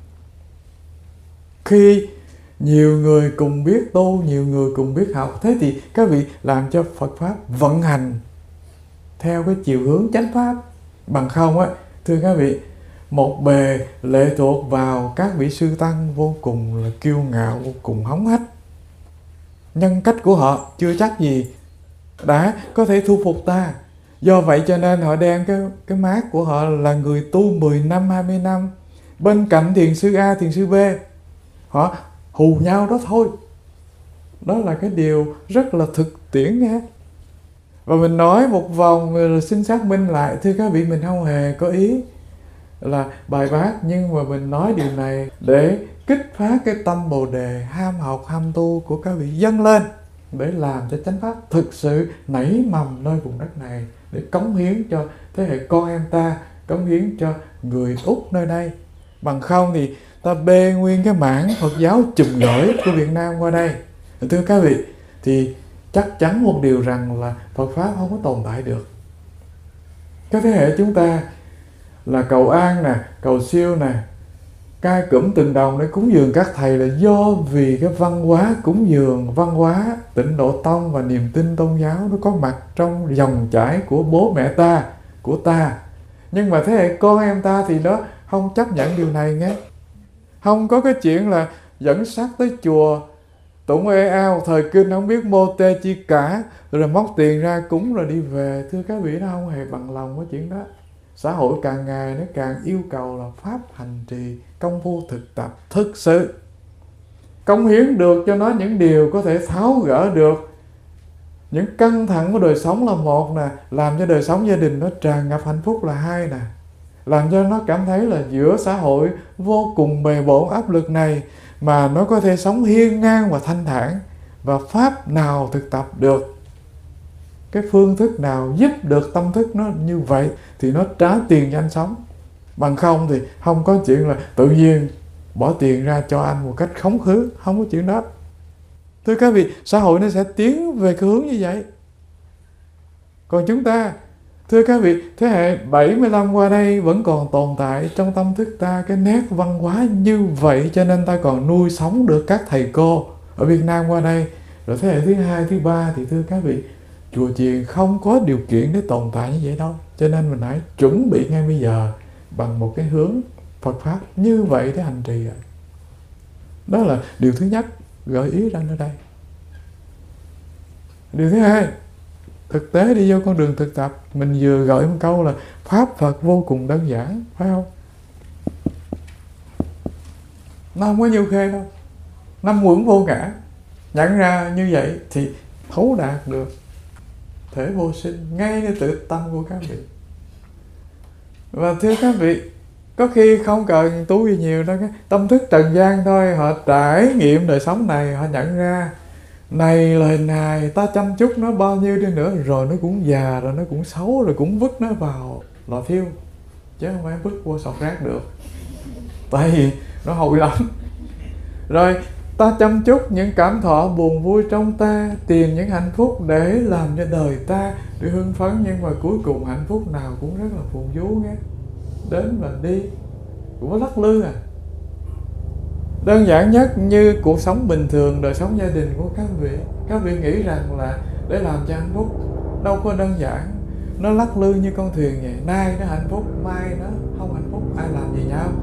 Khi nhiều người cùng biết tu, nhiều người cùng biết học, thế thì các vị làm cho Phật pháp vận hành theo cái chiều hướng chánh pháp. Bằng không á, thưa các vị, một bề lệ thuộc vào các vị sư tăng vô cùng là kiêu ngạo, vô cùng hống hách. Nhân cách của họ chưa chắc gì đã có thể thu phục ta. Do vậy cho nên họ đem cái mác của họ là người tu 10 năm, 20 năm. Bên cạnh thiền sư A, thiền sư B, họ hù nhau đó thôi. Đó là cái điều rất là thực tiễn nha. Và mình nói một vòng rồi xin xác minh lại, thưa các vị, mình không hề có ý là bài bác, nhưng mà mình nói điều này để kích phát cái tâm Bồ Đề ham học ham tu của các vị dâng lên, để làm cho chánh pháp thực sự nảy mầm nơi vùng đất này, để cống hiến cho thế hệ con em ta, cống hiến cho người Úc nơi đây. Bằng không thì ta bê nguyên cái mảng Phật giáo chùm gửi của Việt Nam qua đây, thưa các vị, thì chắc chắn một điều rằng là Phật pháp không có tồn tại được. Các thế hệ chúng ta là cầu an nè, cầu siêu nè, cai cụm từng đồng để cúng dường các thầy là do vì cái văn hóa cúng dường, văn hóa Tịnh Độ Tông và niềm tin tôn giáo nó có mặt trong dòng chảy của bố mẹ ta, của ta. Nhưng mà thế hệ con em ta thì nó không chấp nhận điều này nghe. Không có cái chuyện là dẫn xác tới chùa tụng ê ao thời kinh không biết mô tê chi cả, rồi móc tiền ra cúng rồi đi về. Thưa các vị, nó không hề bằng lòng cái chuyện đó. Xã hội càng ngày nó càng yêu cầu là pháp hành trì, công phu thực tập thực sự cống hiến được cho nó những điều có thể tháo gỡ được những căng thẳng của đời sống là một nè, làm cho đời sống gia đình nó tràn ngập hạnh phúc là hai nè, làm cho nó cảm thấy là giữa xã hội vô cùng bề bộn áp lực này mà nó có thể sống hiên ngang và thanh thản. Và pháp nào thực tập được, cái phương thức nào giúp được tâm thức nó như vậy thì nó trả tiền cho anh sống. Bằng không thì không có chuyện là tự nhiên bỏ tiền ra cho anh một cách khống khứ, không có chuyện đó. Thưa các vị, xã hội nó sẽ tiến về cái hướng như vậy. Còn chúng ta, thưa các vị, thế hệ 75 qua đây vẫn còn tồn tại trong tâm thức ta cái nét văn hóa như vậy, cho nên ta còn nuôi sống được các thầy cô ở Việt Nam qua đây. Rồi thế hệ thứ hai, thứ ba thì thưa các vị, chùa chiền không có điều kiện để tồn tại như vậy đâu. Cho nên mình hãy chuẩn bị ngay bây giờ bằng một cái hướng Phật Pháp như vậy để hành trì. Đó là điều thứ nhất gợi ý ra ở đây. Điều thứ hai, thực tế đi vô con đường thực tập, mình vừa gọi một câu là Pháp Phật vô cùng đơn giản, phải không? Nó không có nhiều khê đâu. Năm uẩn vô ngã, nhận ra như vậy thì thấu đạt được thể vô sinh ngay nơi tự tâm của các vị. Và thưa các vị, có khi không cần tu gì nhiều đâu, cái tâm thức trần gian thôi, họ trải nghiệm đời sống này, họ nhận ra này là hình hài, ta chăm chút nó bao nhiêu đi nữa rồi nó cũng già, rồi nó cũng xấu, rồi cũng vứt nó vào lò thiêu, chứ không phải vứt vô sọt rác được, tại vì nó hôi lắm. Rồi ta chăm chút những cảm thọ buồn vui trong ta, tìm những hạnh phúc để làm cho đời ta được hưng phấn, nhưng mà cuối cùng hạnh phúc nào cũng rất là phù du nghe, đến và đi, cũng có lắc lư à. Đơn giản nhất như cuộc sống bình thường, đời sống gia đình của các vị nghĩ rằng là để làm cho hạnh phúc đâu có đơn giản, nó lắc lư như con thuyền vậy, nay nó hạnh phúc, mai nó không hạnh phúc, ai làm gì nhau.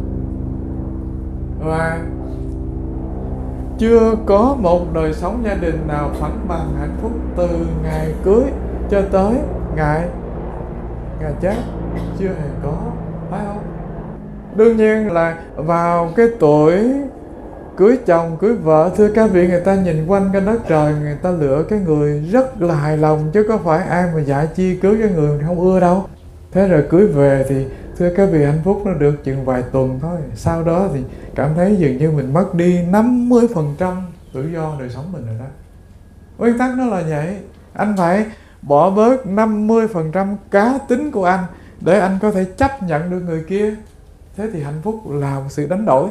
Và chưa có một đời sống gia đình nào phẳng bằng hạnh phúc từ ngày cưới cho tới ngày chết, chưa hề có, phải không? Đương nhiên là vào cái tuổi cưới chồng, cưới vợ, thưa các vị, người ta nhìn quanh cái đất trời, người ta lựa cái người rất là hài lòng, chứ có phải ai mà dạy chi cưới cái người mình không ưa đâu. Thế rồi cưới về thì thưa các vị, hạnh phúc nó được chừng vài tuần thôi, sau đó thì cảm thấy dường như mình mất đi 50% tự do đời sống mình rồi đó. Nguyên tắc nó là vậy, anh phải bỏ bớt 50% cá tính của anh để anh có thể chấp nhận được người kia. Thế thì hạnh phúc là một sự đánh đổi.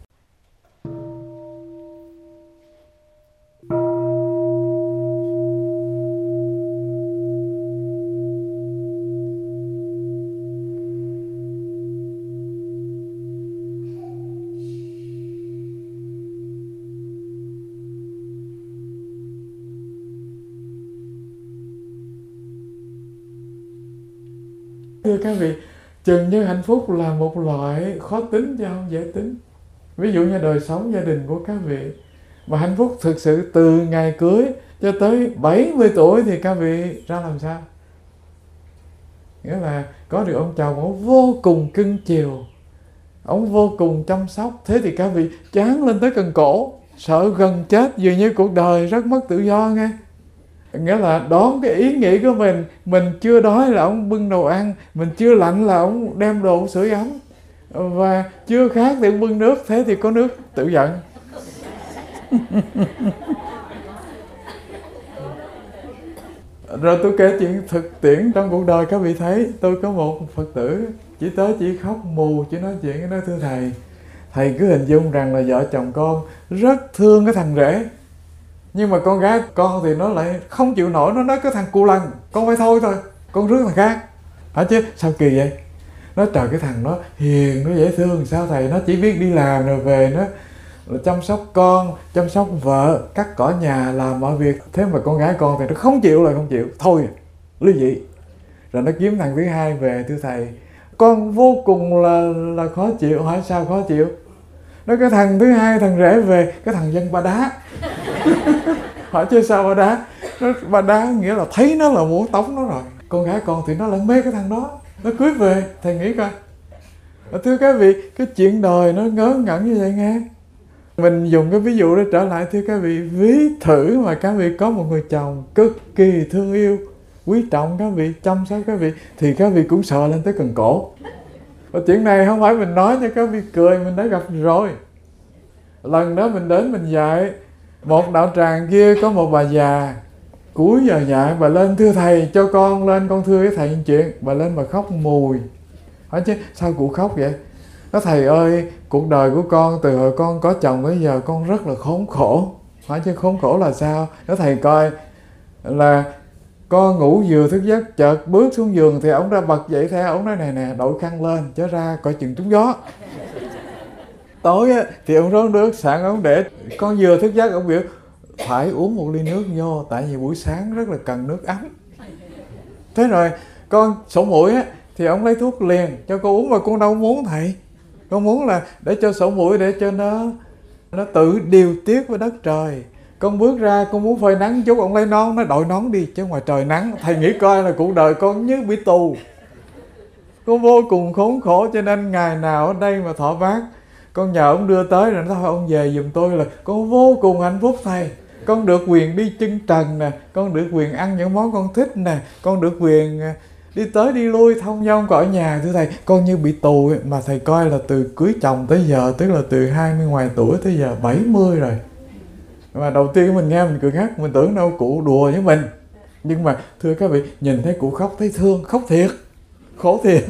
Thưa các vị, chừng như hạnh phúc là một loại khó tính chứ không dễ tính. Ví dụ như đời sống gia đình của các vị, mà hạnh phúc thực sự từ ngày cưới cho tới 70 tuổi thì các vị ra làm sao? Nghĩa là có được ông chồng ông vô cùng cưng chiều, ông vô cùng chăm sóc, thế thì các vị chán lên tới cần cổ, sợ gần chết, dường như cuộc đời rất mất tự do nghe. Nghĩa là đón cái ý nghĩ của mình chưa đói là ông bưng đồ ăn, mình chưa lạnh là ông đem đồ sưởi ấm, và chưa khát thì ông bưng nước, thế thì có nước tự giận. Rồi tôi kể chuyện thực tiễn trong cuộc đời các vị thấy. Tôi có một Phật tử chỉ tới chỉ khóc mù, chỉ nói chuyện, nói thưa thầy cứ hình dung rằng là vợ chồng con rất thương cái thằng rể, nhưng mà con gái con thì nó lại không chịu nổi, nó nói cái thằng cù lần, con phải thôi, con rước thằng khác. Hả chứ sao kỳ vậy? Nói trời, cái thằng nó hiền, nó dễ thương, sao thầy, nó chỉ biết đi làm rồi về nó chăm sóc con, chăm sóc vợ, cắt cỏ nhà, làm mọi việc. Thế mà con gái con thì nó không chịu, thôi ly dị. Rồi nó kiếm thằng thứ hai về, thưa thầy, con vô cùng là khó chịu. Hỏi sao khó chịu? Nói cái thằng thứ hai, thằng rể về, cái thằng dân Ba Đá. Hỏi chứ sao Ba Đá? Nó Ba Đá nghĩa là thấy nó là muốn tống nó rồi. Con gái con thì nó lại mê cái thằng đó, nó cưới về. Thầy nghĩ coi. Thưa các vị, cái chuyện đời nó ngớ ngẩn như vậy nghe. Mình dùng cái ví dụ để trở lại. Thưa các vị, ví thử mà các vị có một người chồng cực kỳ thương yêu, quý trọng các vị, chăm sóc các vị, thì các vị cũng sợ lên tới cần cổ. Và chuyện này không phải mình nói cho các vị cười, mình đã gặp rồi. Lần đó mình đến mình dạy một đạo tràng kia, có một bà già cuối giờ nhạc, bà lên thưa thầy, cho con lên con thưa với thầy một chuyện. Bà lên bà khóc mùi. Hỏi chứ sao cụ khóc vậy? Nói thầy ơi, cuộc đời của con từ hồi con có chồng tới giờ con rất là khốn khổ. Hỏi chứ khốn khổ là sao? Nói thầy coi, là con ngủ vừa thức giấc, chợt bước xuống giường thì ông ra bật dậy theo, ông nói này nè, đội khăn lên chớ ra coi chừng trúng gió. Tối á, thì ông rón nước sẵn, ông để con vừa thức giấc, ông biểu phải uống một ly nước vô, tại vì buổi sáng rất là cần nước ấm. Thế rồi con sổ mũi á, thì ông lấy thuốc liền cho con uống, mà con đâu muốn thầy. Con muốn là để cho sổ mũi, để cho nó tự điều tiết với đất trời. Con bước ra con muốn phơi nắng chút, ông lấy nón, nó đội nón đi chứ ngoài trời nắng. Thầy nghĩ coi là cuộc đời con như bị tù. Con vô cùng khốn khổ, cho nên ngày nào ở đây mà thọ bát, con nhờ ông đưa tới rồi nó thôi ông về giùm tôi là con vô cùng hạnh phúc thầy. Con được quyền đi chân trần nè, con được quyền ăn những món con thích nè, con được quyền đi tới đi lui thông dong ở nhà. Thưa thầy, con như bị tù ấy. Mà thầy coi là từ cưới chồng tới giờ, tức là từ 20 ngoài tuổi tới giờ 70 rồi. Mà đầu tiên mình nghe mình cười ngắt, mình tưởng đâu cụ đùa với mình. Nhưng mà thưa các vị, nhìn thấy cụ khóc thấy thương, khóc thiệt, khổ thiệt.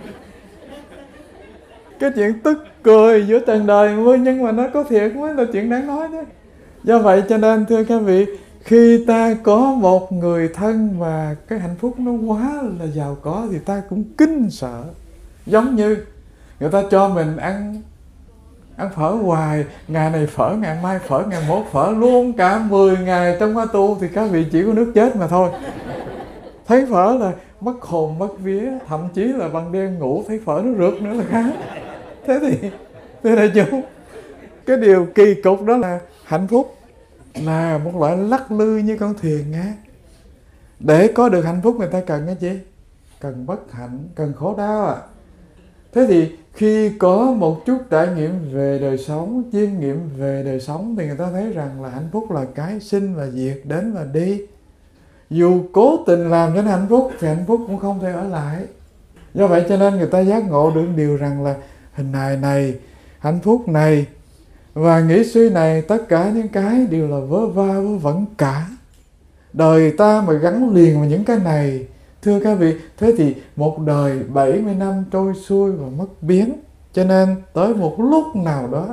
Cái chuyện tức cười giữa trần đời mới, nhưng mà nó có thiệt mới là chuyện đáng nói chứ. Do vậy cho nên thưa các vị, khi ta có một người thân mà cái hạnh phúc nó quá là giàu có thì ta cũng kinh sợ. Giống như người ta cho mình ăn phở hoài, ngày này phở, ngày mai phở, ngày mốt phở, luôn cả 10 ngày trong khóa tu thì các vị chỉ có nước chết mà thôi. Thấy phở là mất hồn mất vía, thậm chí là ban đêm ngủ thấy phở nó rượt nữa là khác. Thế thì thưa đại chúng, cái điều kỳ cục đó là hạnh phúc là một loại lắc lư như con thuyền á. Để có được hạnh phúc người ta cần cái gì? Cần bất hạnh, cần khổ đau à. Thế thì khi có một chút trải nghiệm về đời sống, chiêm nghiệm về đời sống thì người ta thấy rằng là hạnh phúc là cái sinh và diệt, đến và đi. Dù cố tình làm cho nó hạnh phúc thì hạnh phúc cũng không thể ở lại. Do vậy cho nên người ta giác ngộ được điều rằng là hình hài này, hạnh phúc này và nghĩ suy này, tất cả những cái đều là vớ va vớ vẩn cả. Đời ta mà gắn liền vào những cái này, thưa các vị, thế thì một đời 70 năm trôi xuôi và mất biến. Cho nên tới một lúc nào đó,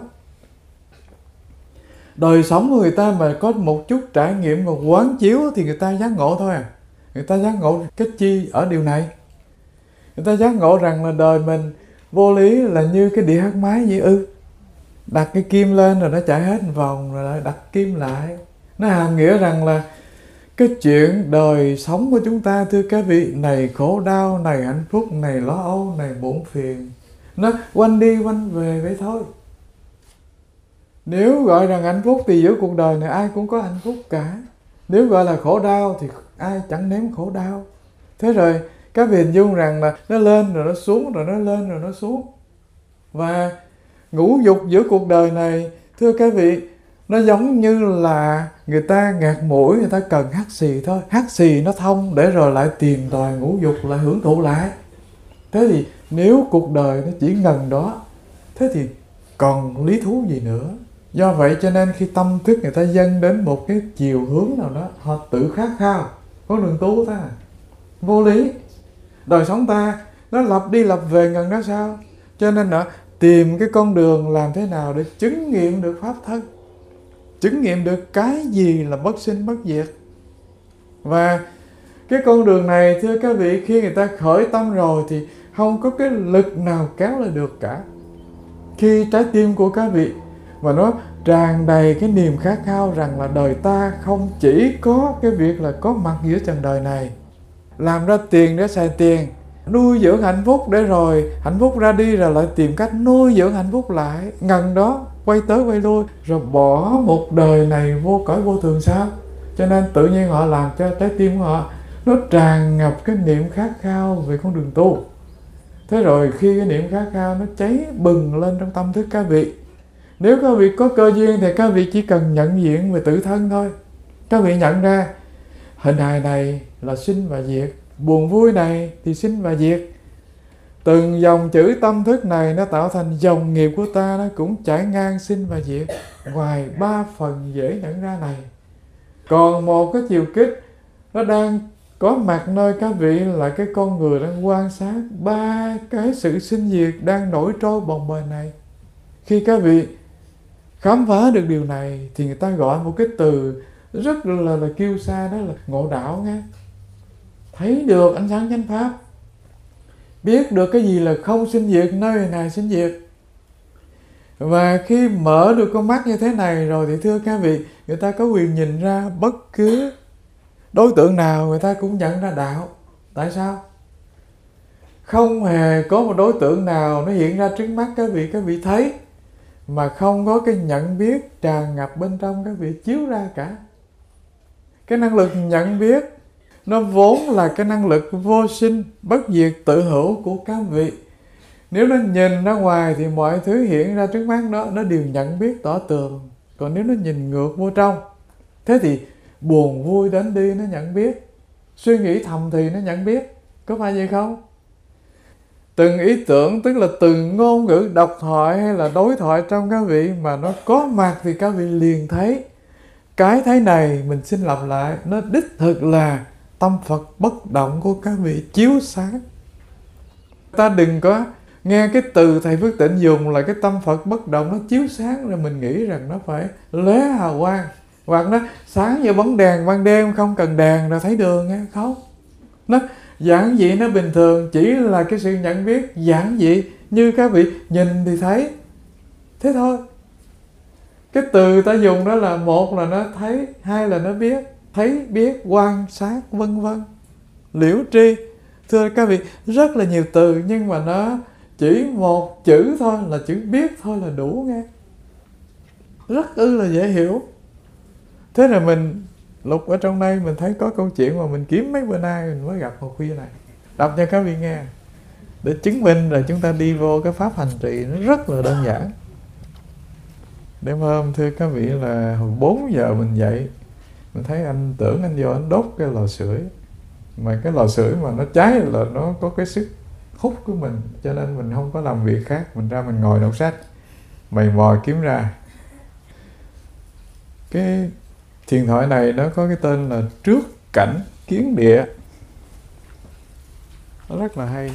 đời sống của người ta mà có một chút trải nghiệm và quán chiếu thì người ta giác ngộ thôi à. Người ta giác ngộ cái chi ở điều này? Người ta giác ngộ rằng là đời mình vô lý là như cái đĩa hát máy vậy ư. Đặt cái kim lên rồi nó chạy hết một vòng rồi lại đặt kim lại. Nó hàm nghĩa rằng là cái chuyện đời sống của chúng ta, thưa các vị, này khổ đau, này hạnh phúc, này lo âu, này muộn phiền, nó quanh đi quanh về vậy thôi. Nếu gọi rằng hạnh phúc thì giữa cuộc đời này ai cũng có hạnh phúc cả. Nếu gọi là khổ đau thì ai chẳng nếm khổ đau. Thế rồi các vị hình dung rằng là nó lên rồi nó xuống, rồi nó lên rồi nó xuống. Và ngũ dục giữa cuộc đời này, thưa các vị, nó giống như là người ta ngạt mũi, người ta cần hắt xì thôi. Hắt xì nó thông để rồi lại tìm tòi ngũ dục, lại hưởng thụ lại. Thế thì nếu cuộc đời nó chỉ ngần đó, thế thì còn lý thú gì nữa. Do vậy cho nên khi tâm thức người ta dâng đến một cái chiều hướng nào đó, họ tự khát khao con đường tu ta. Vô lý. Đời sống ta nó lặp đi lặp về ngần đó sao? Cho nên là tìm cái con đường làm thế nào để chứng nghiệm được pháp thân, chứng nghiệm được cái gì là bất sinh bất diệt. Và cái con đường này, thưa các vị, khi người ta khởi tâm rồi thì không có cái lực nào kéo lại được cả. Khi trái tim của các vị mà nó tràn đầy cái niềm khát khao rằng là đời ta không chỉ có cái việc là có mặt giữa trần đời này, làm ra tiền để xài tiền, nuôi dưỡng hạnh phúc để rồi hạnh phúc ra đi rồi lại tìm cách nuôi dưỡng hạnh phúc lại, ngần đó quay tới quay lui, rồi bỏ một đời này vô cõi vô thường sao? Cho nên tự nhiên họ làm cho trái tim của họ nó tràn ngập cái niệm khát khao về con đường tu. Thế rồi khi cái niệm khát khao nó cháy bừng lên trong tâm thức các vị, nếu các vị có cơ duyên thì các vị chỉ cần nhận diện về tự thân thôi. Các vị nhận ra hình hài này là sinh và diệt, buồn vui này thì sinh và diệt. Từng dòng chữ tâm thức này nó tạo thành dòng nghiệp của ta, nó cũng chảy ngang sinh và diệt. Ngoài 3 phần dễ nhận ra này, còn một cái chiều kích nó đang có mặt nơi các vị là cái con người đang quan sát 3 cái sự sinh diệt đang nổi trôi bồng bềnh này. Khi các vị khám phá được điều này thì người ta gọi một cái từ rất là kiêu sa, đó là ngộ đạo nghe. Thấy được ánh sáng chánh pháp, biết được cái gì là không sinh diệt, nơi này sinh diệt. Và khi mở được con mắt như thế này rồi thì thưa các vị, người ta có quyền nhìn ra bất cứ đối tượng nào người ta cũng nhận ra đạo. Tại sao? Không hề có một đối tượng nào nó hiện ra trước mắt các vị thấy mà không có cái nhận biết tràn ngập bên trong các vị chiếu ra cả. Cái năng lực nhận biết nó vốn là cái năng lực vô sinh, bất diệt, tự hữu của các vị. Nếu nó nhìn ra ngoài thì mọi thứ hiện ra trước mắt nó đều nhận biết tỏ tường. Còn nếu nó nhìn ngược vô trong, thế thì buồn vui đến đi nó nhận biết, suy nghĩ thầm thì nó nhận biết. Có phải vậy không? Từng ý tưởng, tức là từng ngôn ngữ độc thoại hay là đối thoại trong các vị mà nó có mặt thì các vị liền thấy. Cái thấy này mình xin lặp lại, nó đích thực là tâm Phật bất động của các vị chiếu sáng. Ta đừng có nghe cái từ Thầy Phước Tịnh dùng là cái tâm Phật bất động nó chiếu sáng rồi mình nghĩ rằng nó phải lóe hào quang, hoặc nó sáng như bóng đèn ban đêm không cần đèn rồi thấy đường nghe. Không, nó giản dị, nó bình thường, chỉ là cái sự nhận biết giản dị như các vị nhìn thì thấy, thế thôi. Cái từ ta dùng đó là một là nó thấy, hai là nó biết, thấy biết quan sát vân vân, liễu tri. Thưa các vị, rất là nhiều từ nhưng mà nó chỉ một chữ thôi, là chữ biết thôi là đủ nghe, rất là dễ hiểu. Thế là mình lục ở trong đây mình thấy có câu chuyện mà mình kiếm mấy bữa nay mình mới gặp một khuya này, đọc cho các vị nghe để chứng minh rồi chúng ta đi vô cái pháp hành trì nó rất là đơn giản. Đêm hôm thưa các vị là hồi 4 giờ mình dậy, mình thấy anh Tưởng anh vô anh đốt cái lò sưởi, mà cái lò sưởi mà nó cháy là nó có cái sức hút của mình, cho nên mình không có làm việc khác, mình ra mình ngồi đọc sách, mày mò kiếm ra. Cái thiền thoại này nó có cái tên là Trước Cảnh Kiến Địa, nó rất là hay.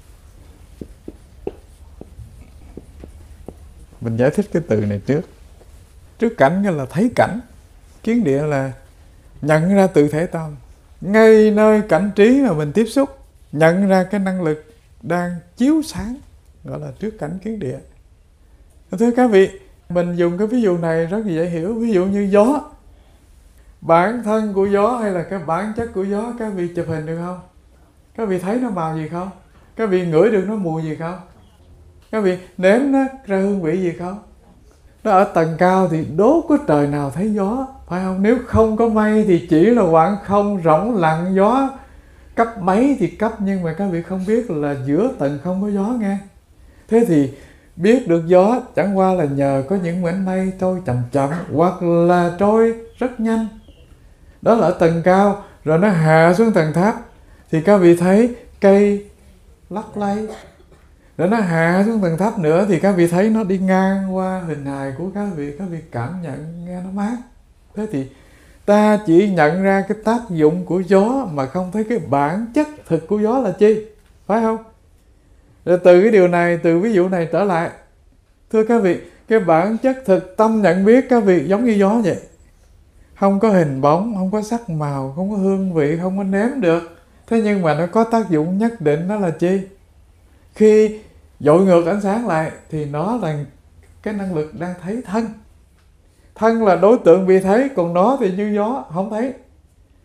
Mình giải thích cái từ này trước. Trước cảnh là thấy cảnh, kiến địa là nhận ra tự thể tâm, ngay nơi cảnh trí mà mình tiếp xúc, nhận ra cái năng lực đang chiếu sáng, gọi là trước cảnh kiến địa. Thưa các vị, mình dùng cái ví dụ này rất là dễ hiểu. Ví dụ như gió, bản thân của gió hay là cái bản chất của gió, các vị chụp hình được không? Các vị thấy nó màu gì không? Các vị ngửi được nó mùi gì không? Các vị nếm nó ra hương vị gì không? Nó ở tầng cao thì đố có trời nào thấy gió, phải không? Nếu không có mây thì chỉ là khoảng không rỗng lặng, gió cấp mấy thì cấp, nhưng mà các vị không biết là giữa tầng không có gió nghe. Thế thì biết được gió chẳng qua là nhờ có những mảnh mây trôi chậm chậm hoặc là trôi rất nhanh. Đó là ở tầng cao. Rồi nó hạ xuống tầng thấp thì các vị thấy cây lắc lay. Rồi nó hạ xuống tầng thấp nữa thì các vị thấy nó đi ngang qua hình hài của các vị cảm nhận nghe nó mát. Thế thì ta chỉ nhận ra cái tác dụng của gió mà không thấy cái bản chất thực của gió là chi, phải không? Rồi từ cái điều này, từ ví dụ này trở lại, thưa các vị, cái bản chất thực tâm nhận biết các vị giống như gió vậy. Không có hình bóng, không có sắc màu, không có hương vị, không có nếm được. Thế nhưng mà nó có tác dụng nhất định, đó là chi? Khi dội ngược ánh sáng lại thì nó là cái năng lực đang thấy thân. Thân là đối tượng bị thấy, còn nó thì như gió, không thấy.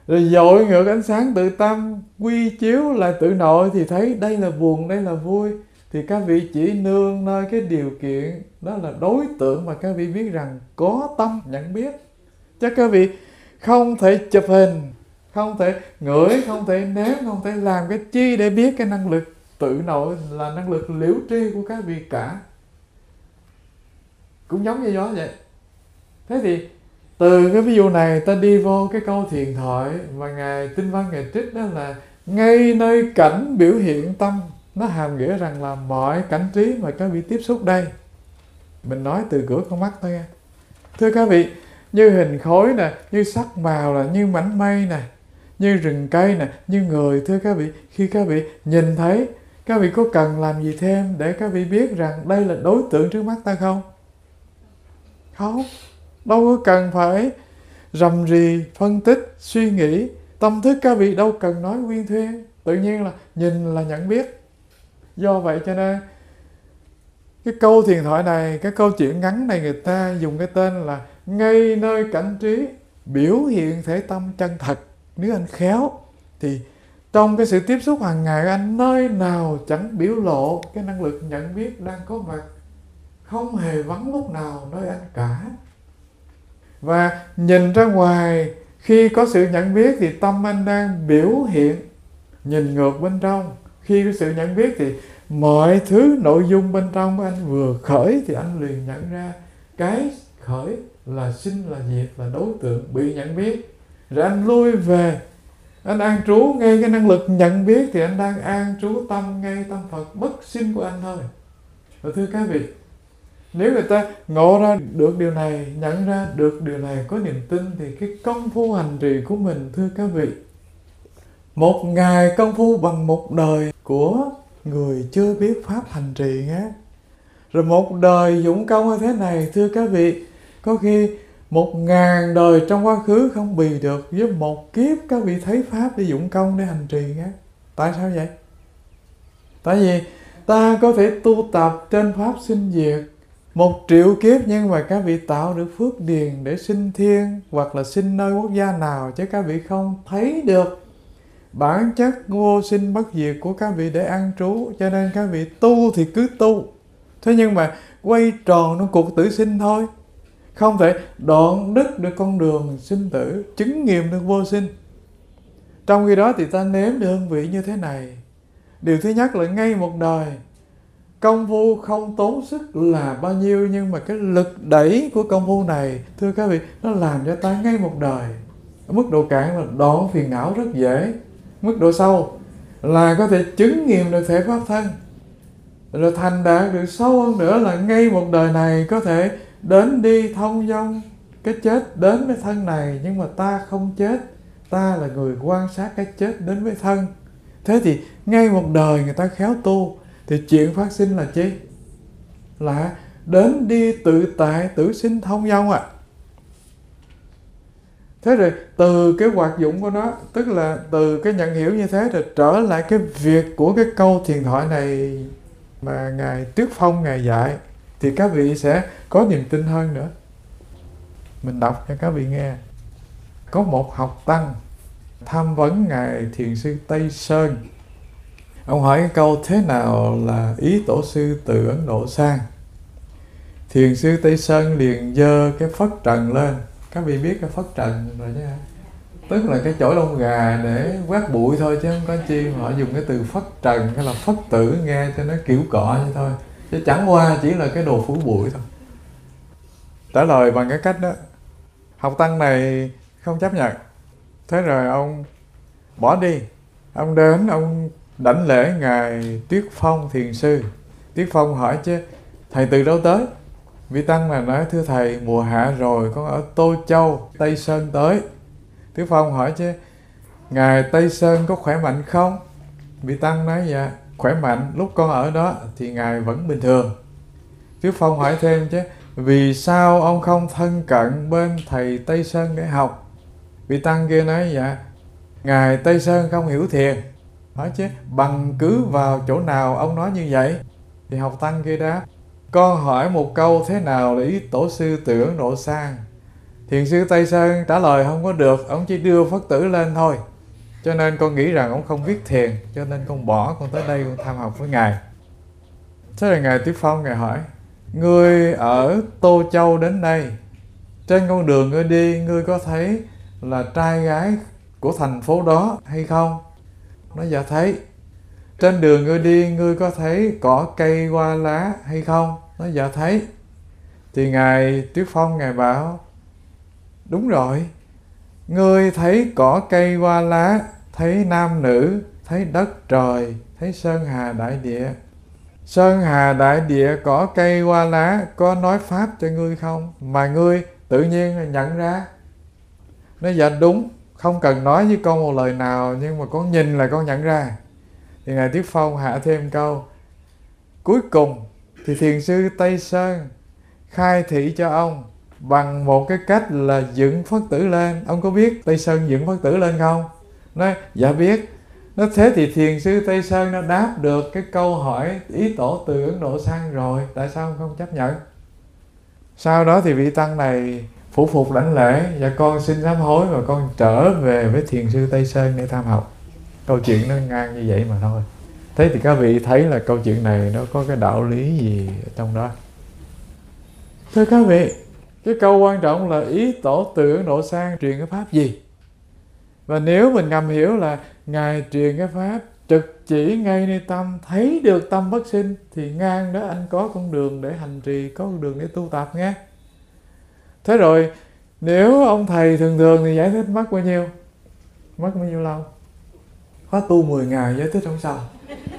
Rồi dội ngược ánh sáng tự tâm quy chiếu lại tự nội thì thấy đây là buồn, đây là vui. Thì các vị chỉ nương nơi cái điều kiện đó là đối tượng mà các vị biết rằng có tâm nhận biết. Chứ các vị không thể chụp hình, không thể ngửi, không thể nếm, không thể làm cái chi để biết cái năng lực tự nội là năng lực liễu tri của các vị cả. Cũng giống như gió vậy. Thế thì từ cái ví dụ này ta đi vô cái câu thiền thoại mà Ngài Tinh Văn Ngài trích đó là ngay nơi cảnh biểu hiện tâm. Nó hàm nghĩa rằng là mọi cảnh trí mà các vị tiếp xúc đây, mình nói từ cửa con mắt thôi nha. Thưa các vị, như hình khối nè, như sắc màu nè, như mảnh mây nè, như rừng cây nè, như người. Thưa các vị, khi các vị nhìn thấy, các vị có cần làm gì thêm để các vị biết rằng đây là đối tượng trước mắt ta không? Không, đâu có cần phải rầm rì, phân tích, suy nghĩ. Tâm thức các vị đâu cần nói uyên thuyên, tự nhiên là nhìn là nhận biết. Do vậy cho nên cái câu thiền thoại này, cái câu chuyện ngắn này, người ta dùng cái tên là ngay nơi cảnh trí biểu hiện thể tâm chân thật. Nếu anh khéo thì trong cái sự tiếp xúc hàng ngày anh nơi nào chẳng biểu lộ cái năng lực nhận biết đang có mặt, không hề vắng lúc nào nơi anh cả. Và nhìn ra ngoài, khi có sự nhận biết thì tâm anh đang biểu hiện. Nhìn ngược bên trong, khi có sự nhận biết thì mọi thứ nội dung bên trong của anh vừa khởi thì anh liền nhận ra cái khởi là sinh, là diệt, là đối tượng bị nhận biết. Rồi anh lui về, anh an trú ngay cái năng lực nhận biết thì anh đang an trú tâm ngay tâm Phật bất sinh của anh thôi. Và thưa các vị, nếu người ta ngộ ra được điều này, nhận ra được điều này, có niềm tin thì cái công phu hành trì của mình, thưa các vị, một ngày công phu bằng một đời của người chưa biết pháp hành trì nhé. Rồi một đời dũng công như thế này, thưa các vị, có khi 1000 đời trong quá khứ không bì được với một kiếp các vị thấy pháp để dũng công để hành trì nhé. Tại sao vậy? Tại vì ta có thể tu tập trên pháp sinh diệt 1 triệu kiếp, nhưng mà các vị tạo được phước điền để sinh thiên hoặc là sinh nơi quốc gia nào, chứ các vị không thấy được bản chất vô sinh bất diệt của các vị để an trú. Cho nên các vị tu thì cứ tu, thế nhưng mà quay tròn trong cuộc tử sinh thôi, không thể đoạn đứt được con đường sinh tử, chứng nghiệm được vô sinh. Trong khi đó thì ta nếm được hương vị như thế này. Điều thứ nhất là ngay một đời, công phu không tốn sức là bao nhiêu, nhưng mà cái lực đẩy của công phu này, thưa các vị, nó làm cho ta ngay một đời. Ở mức độ cạn là đoạn phiền não rất dễ, mức độ sâu là có thể chứng nghiệm được thể pháp thân, rồi thành đạt được sâu hơn nữa là ngay một đời này có thể đến đi thông dong. Cái chết đến với thân này, nhưng mà ta không chết, ta là người quan sát cái chết đến với thân. Thế thì ngay một đời người ta khéo tu thì chuyện phát sinh là chi? Là đến đi tự tại, tử sinh thông dong ạ. Thế rồi từ cái hoạt dụng của nó, tức là từ cái nhận hiểu như thế, rồi trở lại cái việc của cái câu thiền thoại này mà Ngài Tuyết Phong Ngài dạy, thì các vị sẽ có niềm tin hơn nữa. Mình đọc cho các vị nghe. Có một học tăng tham vấn Ngài Thiền sư Tây Sơn. Ông hỏi cái câu thế nào là ý tổ sư từ Ấn Độ sang. Thiền sư Tây Sơn liền giơ cái phất trần lên. Các vị biết cái phất trần rồi chứ? Tức là cái chổi lông gà để quét bụi thôi, chứ không có chi mà họ dùng cái từ phất trần hay là phất tử nghe cho nó kiểu cọ như thôi, chứ chẳng qua chỉ là cái đồ phủ bụi thôi. Trả lời bằng cái cách đó, học tăng này không chấp nhận. Thế rồi ông bỏ đi. Ông đến, ông đảnh lễ Ngài Tuyết Phong Thiền sư. Tuyết Phong hỏi chứ thầy từ đâu tới? Vị tăng là nói thưa thầy, mùa hạ rồi con ở Tô Châu, Tây Sơn tới. Tuyết Phong hỏi chứ Ngài Tây Sơn có khỏe mạnh không? Vị tăng nói dạ khỏe mạnh, lúc con ở đó thì Ngài vẫn bình thường. Tuyết Phong hỏi thêm chứ vì sao ông không thân cận bên thầy Tây Sơn để học? Vị tăng kia nói dạ Ngài Tây Sơn không hiểu thiền. Hỏi chứ bằng cứ vào chỗ nào ông nói như vậy? Thì học tăng kia đáp con hỏi một câu thế nào là ý tổ sư từ Ấn Độ sang? Thiền sư Tây Sơn trả lời không có được, ông chỉ đưa Phật tử lên thôi. Cho nên con nghĩ rằng ông không biết thiền, cho nên con bỏ, con tới đây con tham học với Ngài. Thế là Ngài Tiếp Phong, Ngài hỏi: ngươi ở Tô Châu đến đây, trên con đường ngươi đi, ngươi có thấy là trai gái của thành phố đó hay không? Nói dạ thấy. Trên đường ngươi đi, ngươi có thấy cỏ cây hoa lá hay không? Nói dạ thấy. Thì Ngài Tiếp Phong, Ngài bảo: đúng rồi, ngươi thấy cỏ cây hoa lá, thấy nam nữ, thấy đất trời, thấy sơn hà đại địa. Sơn hà đại địa, cỏ cây hoa lá có nói pháp cho ngươi không? Mà ngươi tự nhiên nhận ra. Nói dạ đúng, không cần nói với con một lời nào, nhưng mà con nhìn là con nhận ra. Thì Ngài Tiếp Phong hạ thêm câu: cuối cùng thì thiền sư Tây Sơn khai thị cho ông bằng một cái cách là dựng Phật tử lên. Ông có biết Tây Sơn dựng Phật tử lên không? Nói dạ biết. Nói thế thì thiền sư Tây Sơn đã đáp được cái câu hỏi ý tổ từ Ấn Độ sang rồi, tại sao không chấp nhận? Sau đó thì vị tăng này phủ phục đảnh lễ: dạ con xin sám hối và con trở về với thiền sư Tây Sơn để tham học. Câu chuyện nó ngang như vậy mà thôi. Thế thì các vị thấy là câu chuyện này nó có cái đạo lý gì ở trong đó? Thưa các vị, cái câu quan trọng là ý tổ từ Ấn Độ sang truyền cái pháp gì? Và nếu mình ngầm hiểu là Ngài truyền cái pháp trực chỉ ngay nơi tâm, thấy được tâm bất sinh, thì ngang đó anh có con đường để hành trì, có con đường để tu tập nghe. Thế rồi nếu ông thầy thường thường thì giải thích mất bao nhiêu? Mất bao nhiêu lâu? Khóa tu 10 ngày giải thích không xong.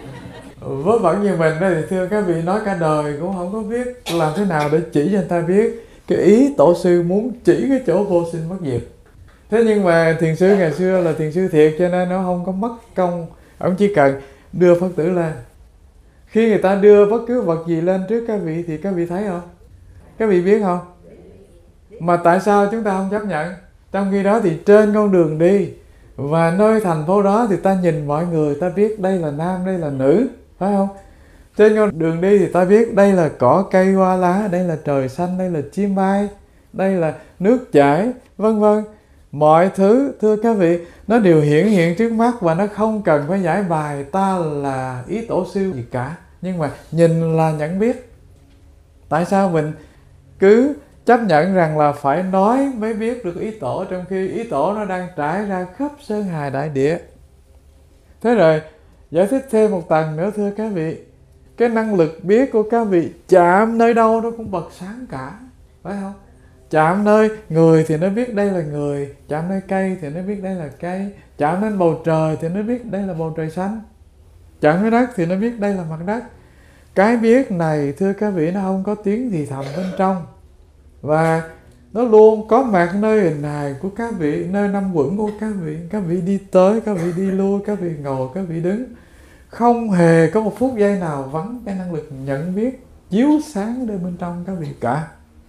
Vớ vẩn như mình đó thì thưa các vị, nói cả đời cũng không có biết làm thế nào để chỉ cho người ta biết cái ý tổ sư muốn chỉ cái chỗ vô sinh mất diệt. Thế nhưng mà thiền sư ngày xưa là thiền sư thiệt, cho nên nó không có mất công. Ông chỉ cần đưa Phật tử lên. Khi người ta đưa bất cứ vật gì lên trước các vị thì các vị thấy không? Các vị biết không? Mà tại sao chúng ta không chấp nhận? Trong khi đó thì trên con đường đi và nơi thành phố đó thì ta nhìn mọi người, ta biết đây là nam, đây là nữ, phải không? Trên con đường đi thì ta biết đây là cỏ cây hoa lá, đây là trời xanh, đây là chim bay, đây là nước chảy, vân vân. Mọi thứ, thưa các vị, nó đều hiển hiện trước mắt và nó không cần phải giải bài ta là ý tổ sư gì cả. Nhưng mà nhìn là nhận biết. Tại sao mình cứ chấp nhận rằng là phải nói mới biết được ý tổ, trong khi ý tổ nó đang trải ra khắp sơn hà đại địa? Thế rồi giải thích thêm một tầng nữa thưa các vị, cái năng lực biết của các vị chạm nơi đâu nó cũng bật sáng cả, phải không? Chạm nơi người thì nó biết đây là người, chạm nơi cây thì nó biết đây là cây, chạm lên bầu trời thì nó biết đây là bầu trời xanh, chạm nơi đất thì nó biết đây là mặt đất. Cái biết này thưa các vị nó không có tiếng thì thầm bên trong, và nó luôn có mặt nơi hình hài của các vị, nơi năm quẩn của các vị. Các vị đi tới, các vị đi lui, các vị ngồi, các vị đứng, không hề có một phút giây nào vắng cái năng lực nhận biết chiếu sáng nơi bên trong các vị cả.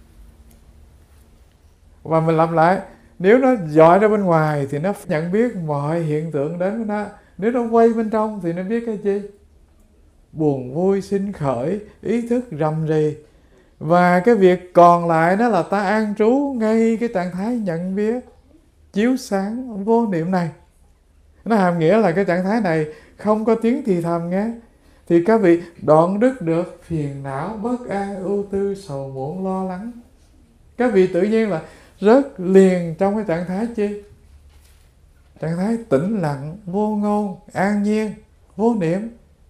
Và mình lặp lại, nếu nó dọi ra bên ngoài thì nó nhận biết mọi hiện tượng đến với nó. Nếu nó quay bên trong thì nó biết cái gì? Buồn vui sinh khởi, ý thức rầm rì. Và cái việc còn lại đó là ta an trú ngay cái trạng thái nhận biết chiếu sáng vô niệm này. Nó hàm nghĩa là cái trạng thái này không có tiếng thì thầm nghe, thì các vị đoạn đứt được phiền não, bất an, ưu tư, sầu muộn, lo lắng. Các vị tự nhiên là rớt liền trong cái trạng thái chi? Trạng thái tĩnh lặng, vô ngôn, an nhiên, vô niệm.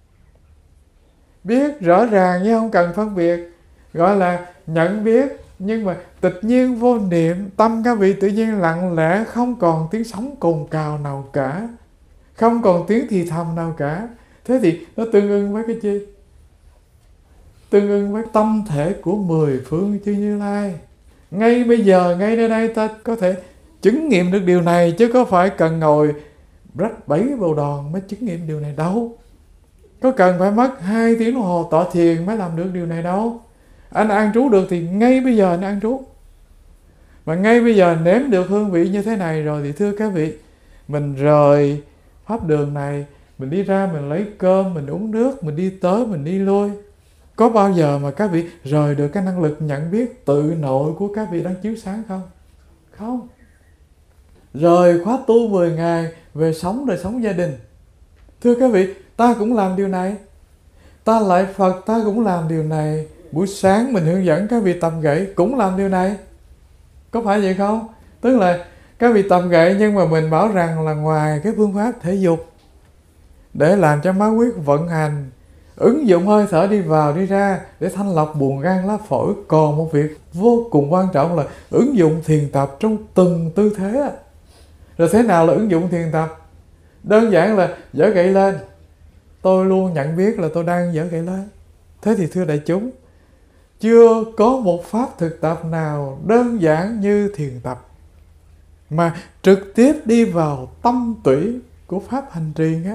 Biết rõ ràng nhưng không cần phân biệt, gọi là nhận biết. Nhưng mà tịch nhiên vô niệm, tâm các vị tự nhiên lặng lẽ, không còn tiếng sóng cồn cào nào cả, không còn tiếng thì thầm nào cả. Thế thì nó tương ưng với cái chi? Tương ưng với tâm thể của 10 phương chư Như Lai. Ngay bây giờ, ngay nơi đây ta có thể chứng nghiệm được điều này, chứ có phải cần ngồi rách 7 bầu đòn mới chứng nghiệm điều này đâu. Có cần phải mất 2 tiếng đồng hồ tọa thiền mới làm được điều này đâu. Anh an trú được thì ngay bây giờ anh an trú. Và ngay bây giờ nếm được hương vị như thế này rồi thì thưa các vị, mình rời pháp đường này, mình đi ra mình lấy cơm, mình uống nước, mình đi tới, mình đi lui. Có bao giờ mà các vị rời được cái năng lực nhận biết tự nội của các vị đang chiếu sáng không? Không. Rời khóa tu 10 ngày, về sống đời sống gia đình. Thưa các vị, ta cũng làm điều này. Ta lại Phật, ta cũng làm điều này. Buổi sáng mình hướng dẫn các vị tập gậy cũng làm điều này. Có phải vậy không? Tức là các vị tập gậy, nhưng mà mình bảo rằng là ngoài cái phương pháp thể dục để làm cho máu huyết vận hành, ứng dụng hơi thở đi vào đi ra để thanh lọc buồng gan lá phổi, còn một việc vô cùng quan trọng là ứng dụng thiền tập trong từng tư thế. Rồi thế nào là ứng dụng thiền tập? Đơn giản là giở gậy lên, tôi luôn nhận biết là tôi đang giở gậy lên. Thế thì thưa đại chúng, chưa có một pháp thực tập nào đơn giản như thiền tập mà trực tiếp đi vào tâm tủy của pháp hành trì nhé.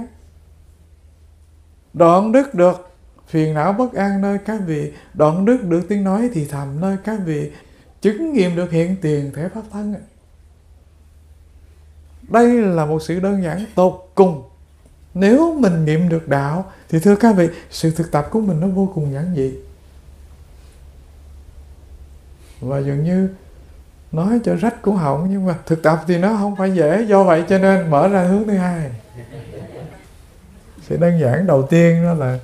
Đoạn đứt được phiền não bất an nơi các vị, đoạn đứt được tiếng nói thì thầm nơi các vị, chứng nghiệm được hiện tiền thể pháp thân. Đây là một sự đơn giản tột cùng. Nếu mình nghiệm được đạo thì thưa các vị, sự thực tập của mình nó vô cùng giản dị. Và dường như nói cho rách cũng họng, nhưng mà thực tập thì nó không phải dễ. Do vậy cho nên mở ra hướng thứ hai. Sự đơn giản đầu tiên đó là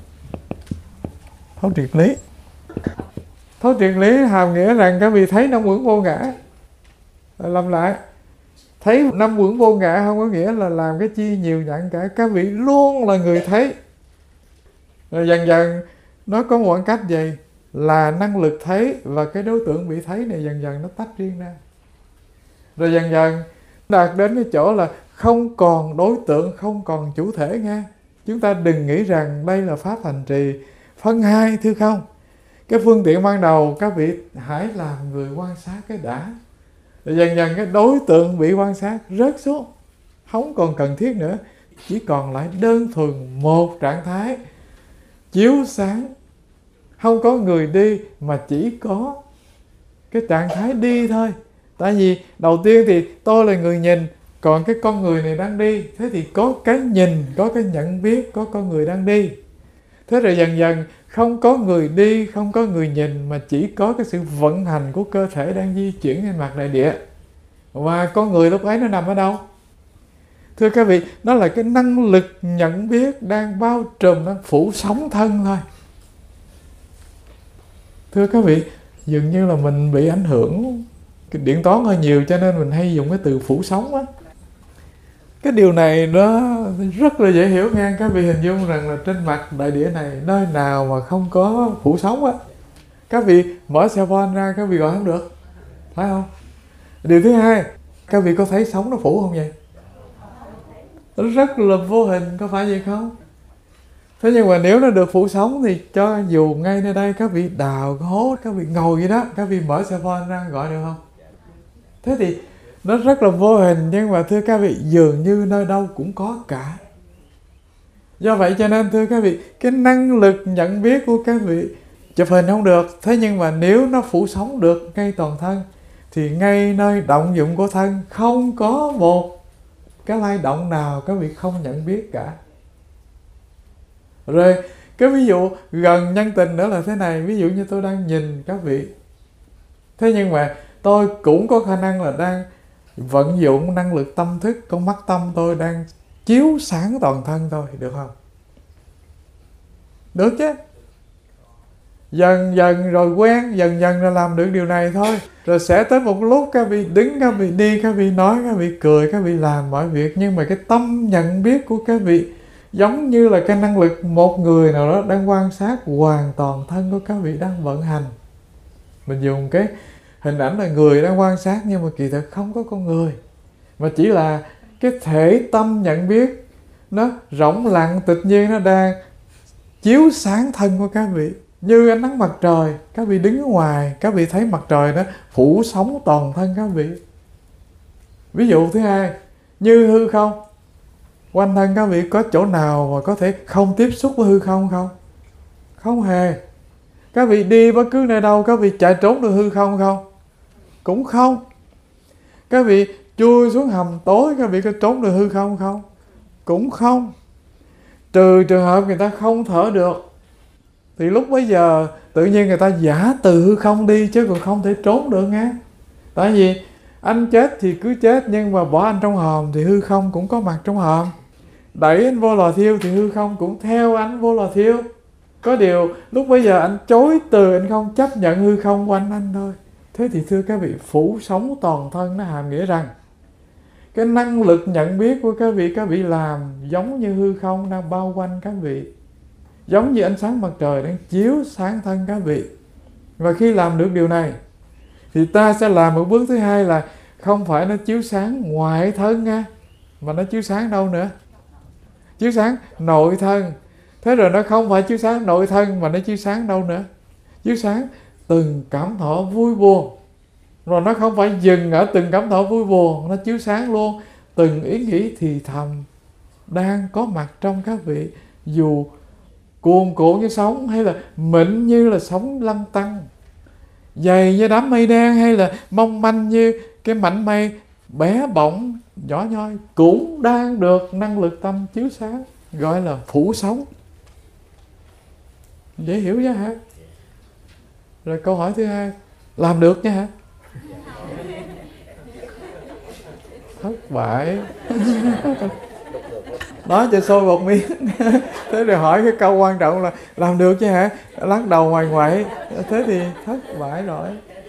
thấu triệt lý. Thấu triệt lý hàm nghĩa rằng các vị thấy năm uẩn vô ngã. Làm lại, thấy năm uẩn vô ngã không có nghĩa là làm cái chi nhiều nhận cả. Các vị luôn là người thấy. Rồi dần dần nó có một khoảng cách gì là năng lực thấy và cái đối tượng bị thấy này dần dần nó tách riêng ra. Rồi dần dần đạt đến cái chỗ là không còn đối tượng, không còn chủ thể nghe. Chúng ta đừng nghĩ rằng đây là pháp hành trì phân hai, thưa không. Cái phương tiện ban đầu các vị hãy làm người quan sát cái đã. Rồi dần dần cái đối tượng bị quan sát rớt xuống, không còn cần thiết nữa. Chỉ còn lại đơn thuần một trạng thái chiếu sáng, không có người đi mà chỉ có cái trạng thái đi thôi. Tại vì đầu tiên thì tôi là người nhìn, còn cái con người này đang đi. Thế thì có cái nhìn, có cái nhận biết, có con người đang đi. Thế rồi dần dần không có người đi, không có người nhìn, mà chỉ có cái sự vận hành của cơ thể đang di chuyển trên mặt đại địa. Và con người lúc ấy nó nằm ở đâu? Thưa các vị, nó là cái năng lực nhận biết đang bao trùm, đang phủ sóng thân thôi. Thưa các vị, dường như là mình bị ảnh hưởng cái điện toán hơi nhiều, cho nên mình hay dùng cái từ phủ sóng á. Cái điều này nó rất là dễ hiểu nghe. Các vị hình dung rằng là trên mặt đại địa này nơi nào mà không có phủ sóng á, các vị mở cell phone ra các vị gọi không được, phải không? Điều thứ hai, các vị có thấy sóng nó phủ không vậy? Nó rất là vô hình, có phải vậy không? Thế nhưng mà nếu nó được phủ sóng thì cho dù ngay nơi đây các vị đào cái hố, các vị ngồi vậy đó, các vị mở cell phone ra gọi được không? Thế thì nó rất là vô hình, nhưng mà thưa các vị, dường như nơi đâu cũng có cả. Do vậy cho nên thưa các vị, cái năng lực nhận biết của các vị chụp hình không được. Thế nhưng mà nếu nó phủ sóng được ngay toàn thân, thì ngay nơi động dụng của thân không có một cái lay động nào các vị không nhận biết cả. Rồi cái ví dụ gần nhân tình nữa là thế này. Ví dụ như tôi đang nhìn các vị, thế nhưng mà tôi cũng có khả năng là đang vận dụng năng lực tâm thức, con mắt tâm tôi đang chiếu sáng toàn thân tôi, được không? Được chứ. Dần dần rồi quen, dần dần rồi làm được điều này thôi. Rồi sẽ tới một lúc các vị đứng, các vị đi, các vị nói, các vị cười, các vị làm mọi việc. Nhưng mà cái tâm nhận biết của các vị giống như là cái năng lực một người nào đó đang quan sát hoàn toàn thân của các vị đang vận hành. Mình dùng cái hình ảnh là người đang quan sát, nhưng mà kỳ thực không có con người, mà chỉ là cái thể tâm nhận biết nó rỗng lặng tự nhiên, nó đang chiếu sáng thân của các vị như ánh nắng mặt trời. Các vị đứng ở ngoài, các vị thấy mặt trời nó phủ sóng toàn thân các vị. Ví dụ thứ hai, như hư không, quanh thân các vị có chỗ nào mà có thể không tiếp xúc với hư không không? Không hề. Các vị đi bất cứ nơi đâu, các vị chạy trốn được hư không không? Cũng không. Các vị chui xuống hầm tối, các vị có trốn được hư không không? Cũng không. Trừ trường hợp người ta không thở được, thì lúc bấy giờ tự nhiên người ta giả từ hư không đi, chứ còn không thể trốn được nghe. Tại vì Anh chết thì cứ chết, nhưng mà bỏ anh trong hòm thì hư không cũng có mặt trong hòm. Đẩy anh vô lò thiêu thì hư không cũng theo anh vô lò thiêu. Có điều lúc bây giờ anh chối từ, anh không chấp nhận hư không quanh anh thôi. Thế thì thưa các vị, phủ sống toàn thân nó hàm nghĩa rằng cái năng lực nhận biết của các vị làm giống như hư không đang bao quanh các vị, giống như ánh sáng mặt trời đang chiếu sáng thân các vị. Và khi làm được điều này thì ta sẽ làm một bước thứ hai là không phải nó chiếu sáng ngoại thân nha, mà nó chiếu sáng đâu nữa? Chiếu sáng nội thân. Thế rồi nó không phải chiếu sáng nội thân, mà nó chiếu sáng đâu nữa? Chiếu sáng từng cảm thọ vui buồn. Rồi nó không phải dừng ở từng cảm thọ vui buồn, nó chiếu sáng luôn từng ý nghĩ thì thầm đang có mặt trong các vị, dù cuồn cuộn như sóng hay là mịn như là sóng lăn tăn, dày như đám mây đen hay là mong manh như cái mảnh mây bé bỏng nhỏ nhoi, cũng đang được năng lực tâm chiếu sáng, gọi là phủ sống. Dễ hiểu chứ hả? Rồi câu hỏi thứ hai, làm được nha hả? Thất bại. Nói cho sôi một miếng. Thế rồi hỏi cái câu quan trọng là làm được chứ hả? Lắc đầu ngoài ngoại, thế thì thất bại rồi.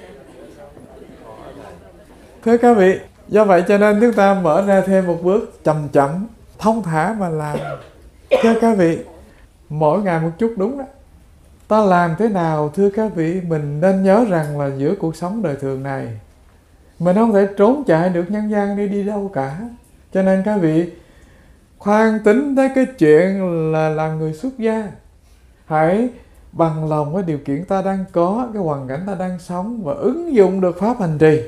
Thưa các vị, do vậy cho nên chúng ta mở ra thêm một bước, chậm chậm, thông thả mà làm. Thưa các vị, mỗi ngày một chút đúng đó. Ta làm thế nào thưa các vị, mình nên nhớ rằng là giữa cuộc sống đời thường này mình không thể trốn chạy được nhân gian đi đâu cả. Cho nên các vị khoan tính tới cái chuyện là làm người xuất gia. Hãy bằng lòng với điều kiện ta đang có, cái hoàn cảnh ta đang sống, và ứng dụng được pháp hành trì.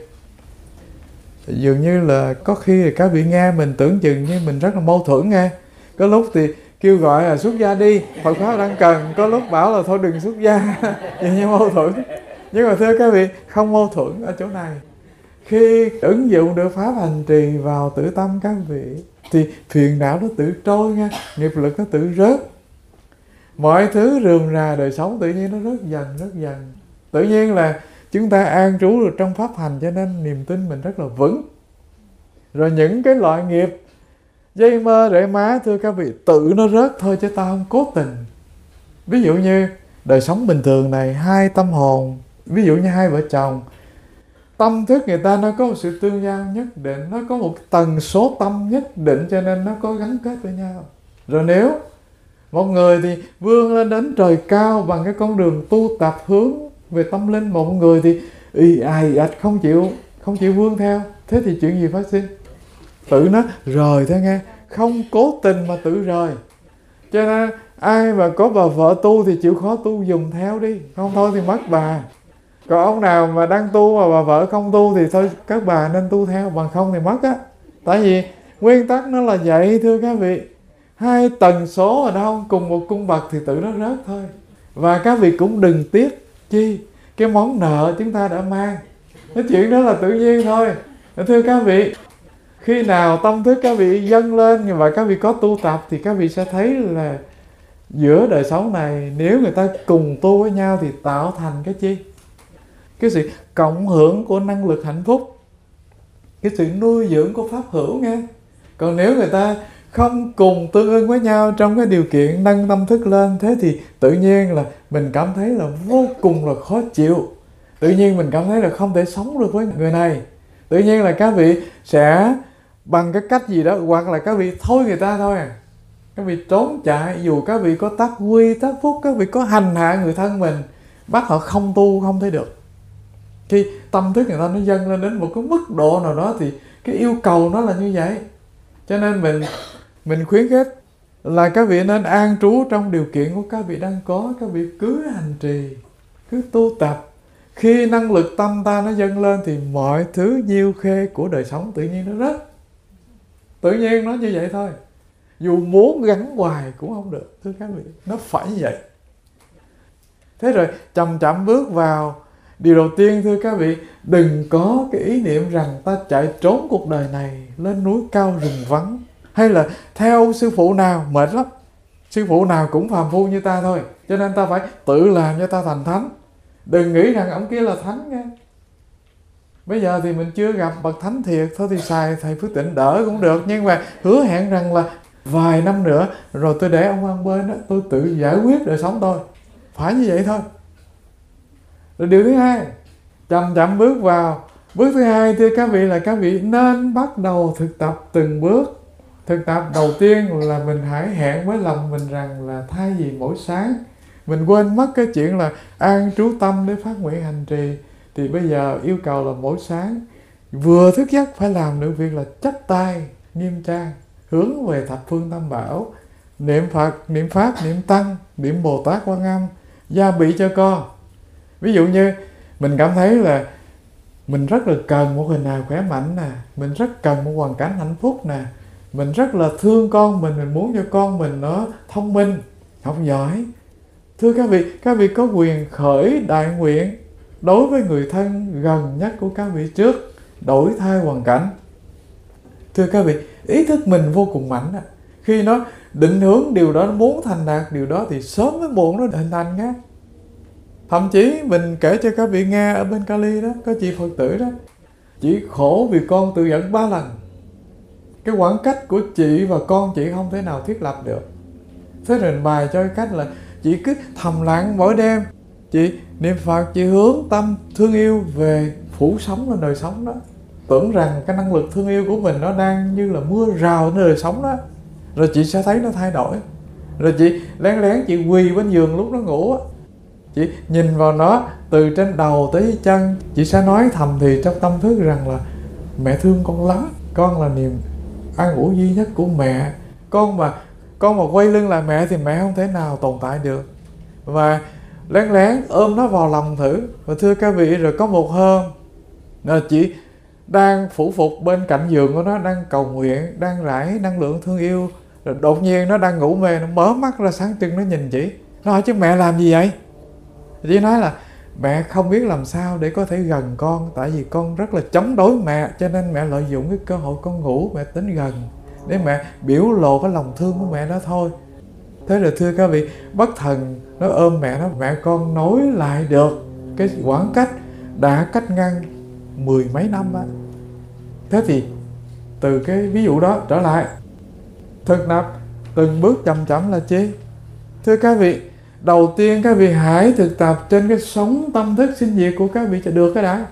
Dường như là có khi thì các vị nghe mình tưởng chừng như mình rất là mâu thuẫn nghe. Có lúc thì kêu gọi là xuất gia đi, Phật pháp đang cần. Có lúc bảo là thôi đừng xuất gia. Dường như mâu thuẫn. Nhưng mà thưa các vị, không mâu thuẫn ở chỗ này. Khi ứng dụng được pháp hành trì vào tự tâm các vị thì phiền não nó tự trôi nha, nghiệp lực nó tự rớt. Mọi thứ rườm rà đời sống tự nhiên nó rớt dần. Tự nhiên là chúng ta an trú được trong pháp hành, cho nên niềm tin mình rất là vững. Rồi những cái loại nghiệp dây mơ rễ má thưa các vị, tự nó rớt thôi chứ ta không cố tình. Ví dụ như đời sống bình thường này, hai tâm hồn, ví dụ như hai vợ chồng, tâm thức người ta nó có một sự tương giao nhất định, nó có một tần số tâm nhất định, cho nên nó có gắn kết với nhau. Rồi nếu một người thì vươn lên đến trời cao bằng cái con đường tu tập hướng về tâm linh, một người thì ì ạch không chịu vươn theo, thế thì chuyện gì phát sinh? Tự nó rời thôi nghe, không cố tình mà tự rời. Cho nên ai mà có bà vợ tu thì chịu khó tu dùng theo đi, không thôi thì mất bà. Còn ông nào mà đang tu mà bà vợ không tu thì thôi các bà nên tu theo, bằng không thì mất á. Tại vì nguyên tắc nó là vậy thưa các vị. Hai tần số ở đâu cùng một cung bậc thì tự nó rớt thôi. Và các vị cũng đừng tiếc chi cái món nợ chúng ta đã mang. Cái chuyện đó là tự nhiên thôi. Thưa các vị, khi nào tâm thức các vị dâng lên và các vị có tu tập thì các vị sẽ thấy là giữa đời sống này, nếu người ta cùng tu với nhau thì tạo thành cái chi? Cái sự cộng hưởng của năng lực hạnh phúc, cái sự nuôi dưỡng của pháp hữu nghe. Còn nếu người ta không cùng tương ưng với nhau trong cái điều kiện nâng tâm thức lên, thế thì tự nhiên là mình cảm thấy là vô cùng là khó chịu. Tự nhiên mình cảm thấy là không thể sống được với người này. Tự nhiên là các vị sẽ bằng cái cách gì đó, hoặc là các vị thôi người ta thôi à. Các vị trốn chạy, dù các vị có tác quy, tác phúc, các vị có hành hạ người thân mình, bắt họ không tu không thấy được. Khi tâm thức người ta nó dâng lên đến một cái mức độ nào đó thì cái yêu cầu nó là như vậy. Cho nên mình khuyến khích là các vị nên an trú trong điều kiện của các vị đang có. Các vị cứ hành trì, cứ tu tập. Khi năng lực tâm ta nó dâng lên thì mọi thứ nhiêu khê của đời sống tự nhiên nó rớt. Tự nhiên nó như vậy thôi. Dù muốn gắn hoài cũng không được, thưa các vị. Nó phải như vậy. Thế rồi chậm chậm bước vào. Điều đầu tiên thưa các vị, đừng có cái ý niệm rằng ta chạy trốn cuộc đời này lên núi cao rừng vắng, hay là theo sư phụ nào, mệt lắm. Sư phụ nào cũng phàm phu như ta thôi, cho nên ta phải tự làm cho ta thành thánh. Đừng nghĩ rằng ông kia là thánh nghe. Bây giờ thì mình chưa gặp bậc thánh thiệt, thôi thì xài thầy Phước Tịnh đỡ cũng được, nhưng mà hứa hẹn rằng là vài năm nữa rồi tôi để ông ăn bên đó, tôi tự giải quyết đời sống tôi. Phải như vậy thôi. Rồi điều thứ hai, chậm chậm bước vào. Bước thứ hai thưa các vị là các vị nên bắt đầu thực tập từng bước. Thực tập đầu tiên là mình hãy hẹn với lòng mình rằng là thay vì mỗi sáng mình quên mất cái chuyện là an trú tâm để phát nguyện hành trì, thì bây giờ yêu cầu là mỗi sáng vừa thức giấc phải làm được việc là chắp tay nghiêm trang hướng về thập phương tam bảo, niệm Phật, niệm Pháp, niệm Tăng, niệm Bồ Tát Quan Âm, gia bị cho con. Ví dụ như mình cảm thấy là mình rất là cần một hình hài khỏe mạnh nè, mình rất cần một hoàn cảnh hạnh phúc nè, mình rất là thương con mình muốn cho con mình nó thông minh, học giỏi. Thưa các vị có quyền khởi đại nguyện đối với người thân gần nhất của các vị trước, đổi thay hoàn cảnh. Thưa các vị, ý thức mình vô cùng mạnh. Khi nó định hướng điều đó, nó muốn thành đạt điều đó thì sớm với muộn nó hình thành nhé. Thậm chí mình kể cho các vị nghe, ở bên Cali đó, có chị Phật tử đó, chị khổ vì con tự dẫn 3 lần. Cái khoảng cách của chị và con chị không thể nào thiết lập được. Thế rồi bài cho cái cách là chị cứ thầm lặng mỗi đêm, chị niệm Phật, chị hướng tâm thương yêu về phủ sống lên đời sống đó. Tưởng rằng cái năng lực thương yêu của mình nó đang như là mưa rào trên đời sống đó. Rồi chị sẽ thấy nó thay đổi. Rồi chị lén lén chị quỳ bên giường lúc nó ngủ á, chị nhìn vào nó từ trên đầu tới chân, chị sẽ nói thầm thì trong tâm thức rằng là mẹ thương con lắm, con là niềm an ủi duy nhất của mẹ, con mà quay lưng lại mẹ thì mẹ không thể nào tồn tại được. Và lén lén ôm nó vào lòng thử. Và thưa các vị, rồi có một hôm là chị đang phủ phục bên cạnh giường của nó, đang cầu nguyện, đang rải năng lượng thương yêu, rồi đột nhiên nó đang ngủ mê, nó mở mắt ra sáng trưng, nó nhìn chị, nó hỏi chứ mẹ làm gì vậy? Chị nói là mẹ không biết làm sao để có thể gần con, tại vì con rất là chống đối mẹ, cho nên mẹ lợi dụng cái cơ hội con ngủ, mẹ tính gần để mẹ biểu lộ cái lòng thương của mẹ đó thôi. Thế rồi thưa các vị, bất thần nó ôm mẹ nó, mẹ con nối lại được cái khoảng cách đã cách ngăn 10 mấy năm á. Thế thì từ cái ví dụ đó trở lại, thực tập từng bước chậm chậm là chi? Thưa các vị, đầu tiên các vị hãy thực tập trên cái sóng tâm thức sinh diệt của các vị cho được cái đã.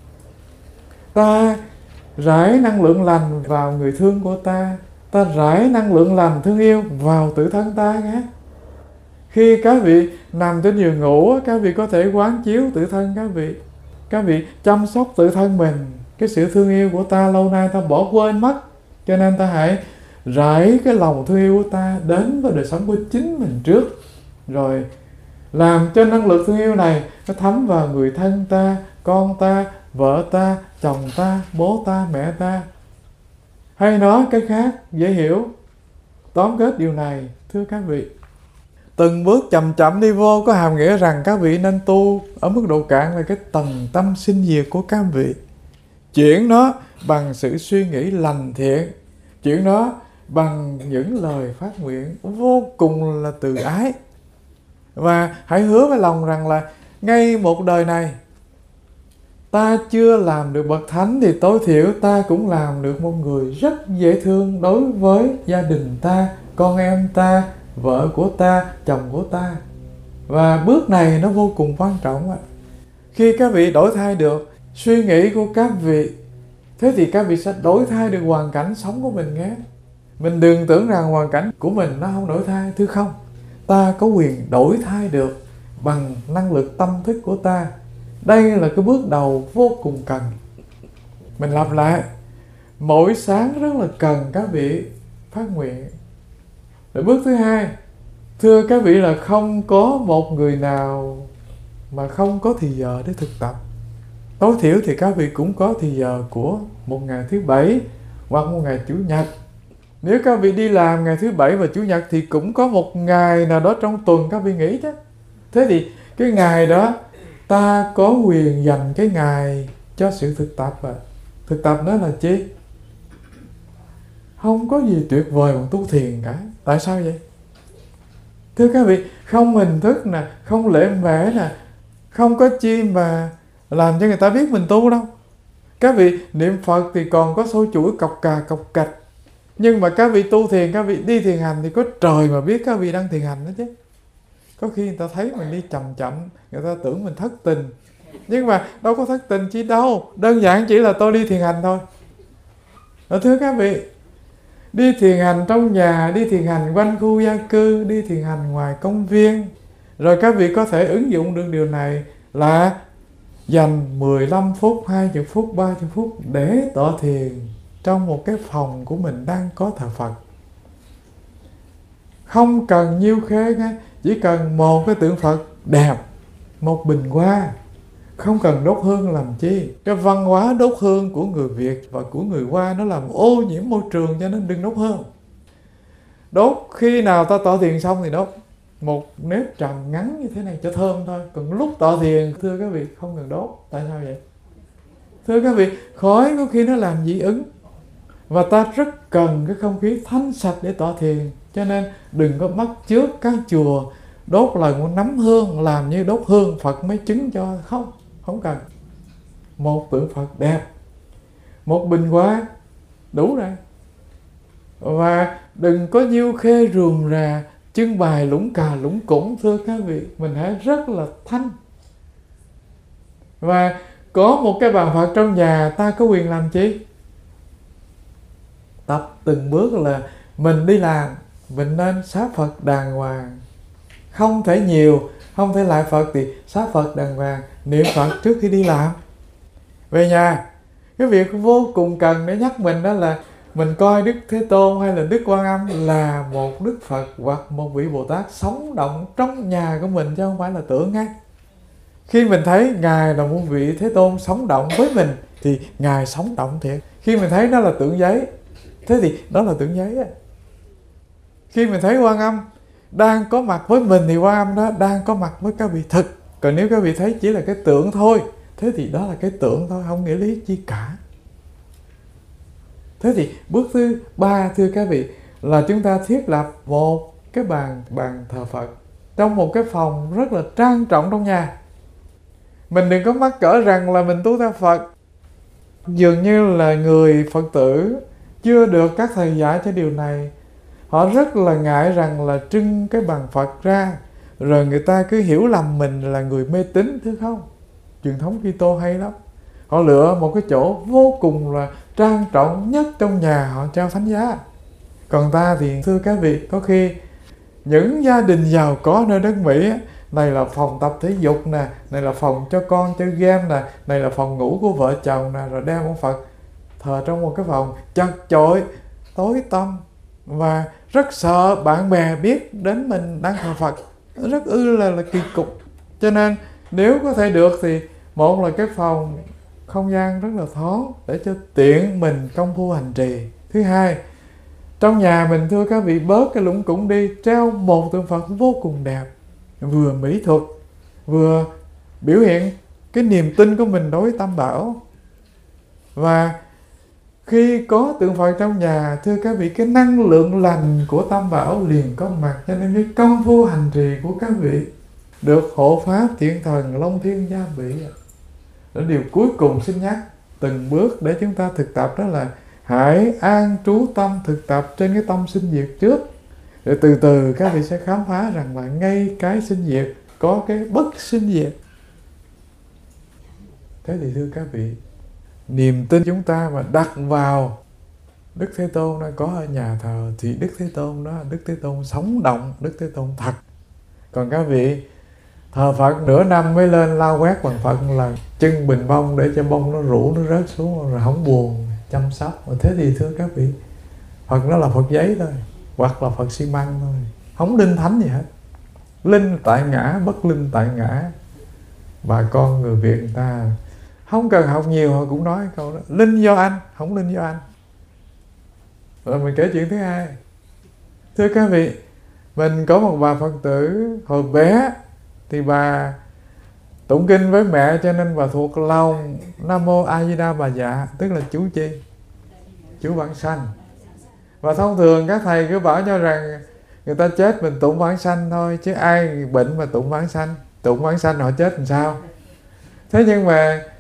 Ta rải năng lượng lành vào người thương của ta, ta rải năng lượng lành thương yêu vào tự thân ta nhé. Khi các vị nằm trên giường ngủ, các vị có thể quán chiếu tự thân các vị chăm sóc tự thân mình. Cái sự thương yêu của ta lâu nay ta bỏ quên mất, cho nên ta hãy rải cái lòng thương yêu của ta đến với đời sống của chính mình trước, rồi làm cho năng lực thương yêu này nó thấm vào người thân ta, con ta, vợ ta, chồng ta, bố ta, mẹ ta. Hay nói cái khác dễ hiểu, tóm kết điều này thưa các vị, từng bước chậm chậm đi vô có hàm nghĩa rằng các vị nên tu ở mức độ cạn là cái tầng tâm sinh diệt của các vị. Chuyển nó bằng sự suy nghĩ lành thiện, chuyển nó bằng những lời phát nguyện vô cùng là từ ái. Và hãy hứa với lòng rằng là ngay một đời này ta chưa làm được bậc thánh thì tối thiểu ta cũng làm được một người rất dễ thương đối với gia đình ta, con em ta, vợ của ta, chồng của ta. Và bước này nó vô cùng quan trọng. Khi các vị đổi thay được suy nghĩ của các vị, thế thì các vị sẽ đổi thay được hoàn cảnh sống của mình nhé. Mình đừng tưởng rằng hoàn cảnh của mình nó không đổi thay. Thưa không, ta có quyền đổi thay được bằng năng lực tâm thức của ta. Đây là cái bước đầu vô cùng cần. Mình lặp lại, mỗi sáng rất là cần các vị phát nguyện. Rồi bước thứ hai, thưa các vị là không có một người nào mà không có thì giờ để thực tập. Tối thiểu thì các vị cũng có thì giờ của một ngày thứ Bảy hoặc một ngày Chủ nhật. Nếu các vị đi làm ngày thứ Bảy và Chủ nhật thì cũng có một ngày nào đó trong tuần các vị nghỉ chứ. Thế thì cái ngày đó ta có quyền dành cái ngày cho sự thực tập. Thực tập đó là chi? Không có gì tuyệt vời bằng tu thiền cả. Tại sao vậy? Thưa các vị, không hình thức nè, không lễ mễ nè, không có chi mà làm cho người ta biết mình tu đâu. Các vị niệm Phật thì còn có xô chuỗi cọc cà cọc cạch, nhưng mà các vị tu thiền, các vị đi thiền hành thì có trời mà biết các vị đang thiền hành đó chứ. Có khi người ta thấy mình đi chậm chậm, người ta tưởng mình thất tình, nhưng mà đâu có thất tình chi đâu, đơn giản chỉ là tôi đi thiền hành thôi. Thưa các vị, đi thiền hành trong nhà, đi thiền hành quanh khu gia cư, đi thiền hành ngoài công viên, rồi các vị có thể ứng dụng được điều này là dành 15 phút, 20 phút, 30 phút để tọa thiền trong một cái phòng của mình đang có thờ Phật. Không cần nhiêu khê nghe, chỉ cần một cái tượng Phật đẹp, một bình hoa, không cần đốt hương làm chi. Cái văn hóa đốt hương của người Việt và của người Hoa nó làm ô nhiễm môi trường, cho nên đừng đốt hương. Đốt khi nào ta tọa thiền xong thì đốt một nếp trầm ngắn như thế này cho thơm thôi. Còn lúc tọa thiền, thưa các vị, không cần đốt. Tại sao vậy? Thưa các vị, khói có khi nó làm dị ứng, và ta rất cần cái không khí thanh sạch để tọa thiền. Cho nên đừng có bắt chước các chùa đốt lần một nắm hương làm như đốt hương Phật mới chứng cho. Không cần. Một tượng Phật đẹp, một bình hoa đủ rồi. Và đừng có nhiêu khê rườm rà, trưng bày lũng cà lũng củng. Thưa các vị, mình hãy rất là thanh. Và có một cái bàn Phật trong nhà, ta có quyền làm chi? Tập từng bước là mình đi làm, mình nên sáp Phật đàng hoàng. Không thể nhiều, không thể lại Phật thì sáp Phật đàng hoàng, niệm Phật trước khi đi làm. Về nhà, cái việc vô cùng cần để nhắc mình đó là mình coi Đức Thế Tôn hay là Đức Quan Âm là một Đức Phật hoặc một vị Bồ Tát sống động trong nhà của mình, chứ không phải là tưởng ngay. Khi mình thấy Ngài là một vị Thế Tôn sống động với mình thì Ngài sống động thiệt. Khi mình thấy nó là tượng giấy, thế thì đó là tượng giấy á. Khi mình thấy Quan Âm đang có mặt với mình thì Quan Âm đó đang có mặt với các vị thực. Còn nếu các vị thấy chỉ là cái tượng thôi, thế thì đó là cái tượng thôi, không nghĩa lý chi cả. Thế thì bước thứ 3, thưa các vị, là chúng ta thiết lập một cái bàn thờ Phật trong một cái phòng rất là trang trọng trong nhà. Mình đừng có mắc cỡ rằng là mình tu theo Phật. Dường như là người Phật tử chưa được các thầy dạy cho điều này. Họ rất là ngại rằng là trưng cái bàn Phật ra, rồi người ta cứ hiểu lầm mình là người mê tín. Thứ không, truyền thống Kitô hay lắm. Họ lựa một cái chỗ vô cùng là trang trọng nhất trong nhà, họ trao thánh giá. Còn ta thì thưa các vị, có khi những gia đình giàu có nơi đất Mỹ, này là phòng tập thể dục nè, này là phòng cho con chơi game nè, này là phòng ngủ của vợ chồng nè, rồi đem ông Phật thờ trong một cái phòng chật chội, tối tăm, và rất sợ bạn bè biết đến mình đang thờ Phật. Rất là kỳ cục. Cho nên nếu có thể được thì một là cái phòng không gian rất là thoáng để cho tiện mình công phu hành trì. Thứ hai, trong nhà mình, thưa các vị, bớt cái lũng củng đi, treo một tượng Phật vô cùng đẹp, vừa mỹ thuật, vừa biểu hiện cái niềm tin của mình đối với Tam Bảo. Và khi có tượng Phật trong nhà, thưa các vị, cái năng lượng lành của Tam Bảo liền có mặt. Cho nên cái công phu hành trì của các vị được hộ pháp thiện thần Long Thiên gia bị. Đó, điều cuối cùng xin nhắc từng bước để chúng ta thực tập, đó là hãy an trú tâm, thực tập trên cái tâm sinh diệt trước. Rồi từ từ các vị sẽ khám phá rằng là ngay cái sinh diệt có cái bất sinh diệt. Thế thì thưa các vị, niềm tin chúng ta mà đặt vào Đức Thế Tôn đang có ở nhà thờ thì Đức Thế Tôn đó, Đức Thế Tôn sống động, Đức Thế Tôn thật. Còn các vị thờ Phật nửa năm mới lên lau quét bằng Phật là trưng bình bông để cho bông nó rủ, nó rớt xuống rồi không buồn chăm sóc. Và thế thì thưa các vị, Phật nó là Phật giấy thôi, hoặc là Phật xi măng thôi, không linh thánh gì hết. Linh tại ngã, bất linh tại ngã. Bà con người Việt người ta không cần học nhiều, họ cũng nói câu đó: linh do anh, không linh do anh. Rồi mình kể chuyện thứ hai. Thưa các vị, mình có một bà Phật tử hồi bé thì bà tụng kinh với mẹ, cho nên bà thuộc lòng Nam Mô A Di Đà Bà Dạ, tức là chú chi? Chú Vãng Sanh. Và thông thường các thầy cứ bảo cho rằng người ta chết mình tụng Vãng Sanh thôi, chứ ai bệnh mà tụng Vãng Sanh. Tụng Vãng Sanh họ chết làm sao? Thế nhưng mà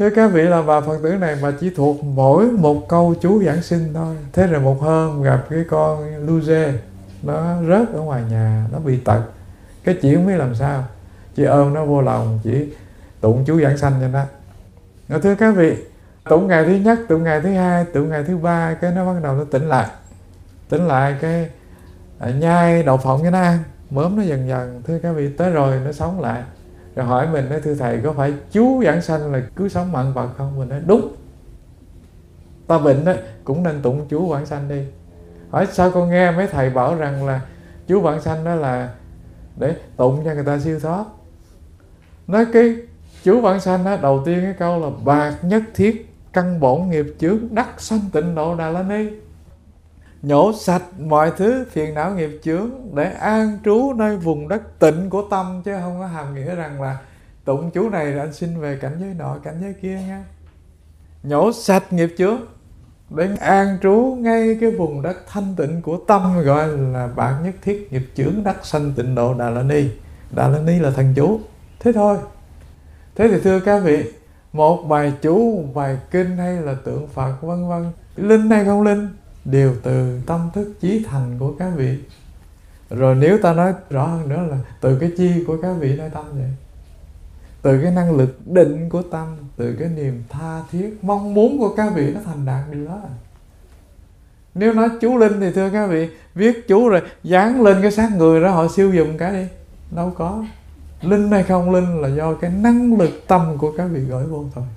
Thưa các vị, là bà Phật tử này mà chỉ thuộc mỗi một câu chú giảng sinh thôi. Thế rồi một hôm gặp cái con lu dê, nó rớt ở ngoài nhà, nó bị tật. Cái chị không biết làm sao, chị ôm nó vô lòng, chỉ tụng chú giảng sanh cho nó. Thưa các vị, tụng ngày thứ nhất, tụng ngày thứ hai, tụng ngày thứ ba, cái nó bắt đầu nó tỉnh lại. Tỉnh lại cái nhai đậu phộng cho nó ăn, mớm nó dần dần. Thưa các vị, tới rồi nó sống lại. Rồi hỏi mình, nói thưa thầy, có phải chú giảng sanh là cứu sống mạng Phật không? Mình nói đúng. Ta bệnh đó cũng nên tụng chú vãng sanh đi. Hỏi sao con nghe mấy thầy bảo rằng là chú vãng sanh đó là để tụng cho người ta siêu thoát. Nói cái chú vãng sanh đó, đầu tiên cái câu là bạc nhất thiết căn bổn nghiệp chướng đắc sanh tịnh độ Đà La Ni. Nhổ sạch mọi thứ phiền não nghiệp chướng để an trú nơi vùng đất tịnh của tâm, chứ không có hàm nghĩa rằng là tụng chú này là anh xin về cảnh giới nọ cảnh giới kia nha. Nhổ sạch nghiệp chướng để an trú ngay cái vùng đất thanh tịnh của tâm, gọi là bạc nhất thiết nghiệp chướng đắc sanh tịnh độ Đà La Ni. Đà La Ni là thần chú. Thế thôi. Thế thì thưa các vị, một bài chú, một bài kinh hay là tượng Phật vân vân, linh hay không linh, đều từ tâm thức chí thành của các vị. Rồi nếu ta nói rõ hơn nữa là từ cái chi của các vị nơi tâm vậy. Từ cái năng lực định của tâm, từ cái niềm tha thiết, mong muốn của các vị nó thành đạt điều đó. Nếu nói chú linh thì thưa các vị, viết chú rồi dán lên cái xác người đó họ siêu dùng cái đi. Đâu có. Linh hay không linh là do cái năng lực tâm của các vị gửi vô thôi.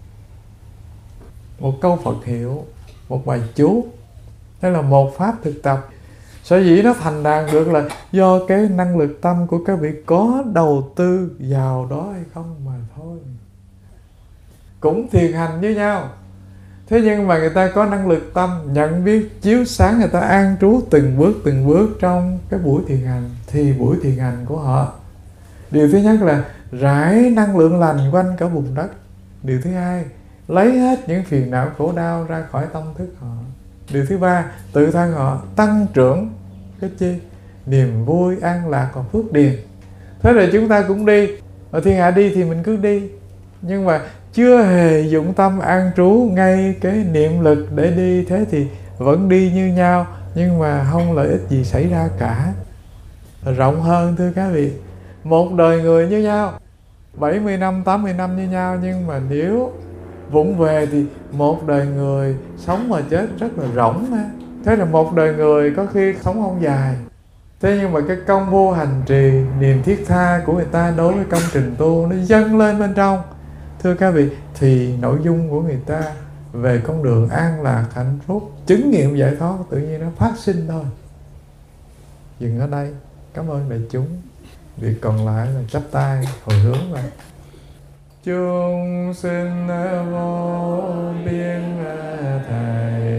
Một câu Phật hiệu, một bài chú, đây là một pháp thực tập. Sở dĩ nó thành đạt được là do cái năng lực tâm của các vị có đầu tư vào đó hay không mà thôi. Cũng thiền hành với nhau. Thế nhưng mà người ta có năng lực tâm nhận biết chiếu sáng, người ta an trú từng bước trong cái buổi thiền hành, thì buổi thiền hành của họ, điều thứ nhất là rải năng lượng lành quanh cả vùng đất. Điều thứ hai, lấy hết những phiền não khổ đau ra khỏi tâm thức họ. Điều thứ ba, tự thân họ tăng trưởng cái chi? Niềm vui, an lạc và phước điền. Thế rồi chúng ta cũng đi. Ở thiên hạ đi thì mình cứ đi. Nhưng mà chưa hề dụng tâm an trú ngay cái niệm lực để đi. Thế thì vẫn đi như nhau, nhưng mà không lợi ích gì xảy ra cả. Rộng hơn thưa các vị, một đời người như nhau, 70 năm, 80 năm như nhau, nhưng mà nếu vụng về thì một đời người sống mà chết rất là rỗng mà. Thế là một đời người có khi sống không dài. Thế nhưng mà cái công vô hành trì, niềm thiết tha của người ta đối với công trình tu nó dâng lên bên trong. Thưa các vị, thì nội dung của người ta về con đường an lạc, hạnh phúc, chứng nghiệm giải thoát tự nhiên nó phát sinh thôi. Dừng ở đây. Cảm ơn đại chúng. Việc còn lại là chắp tay hồi hướng vào. Chúng sinh vô biên thầy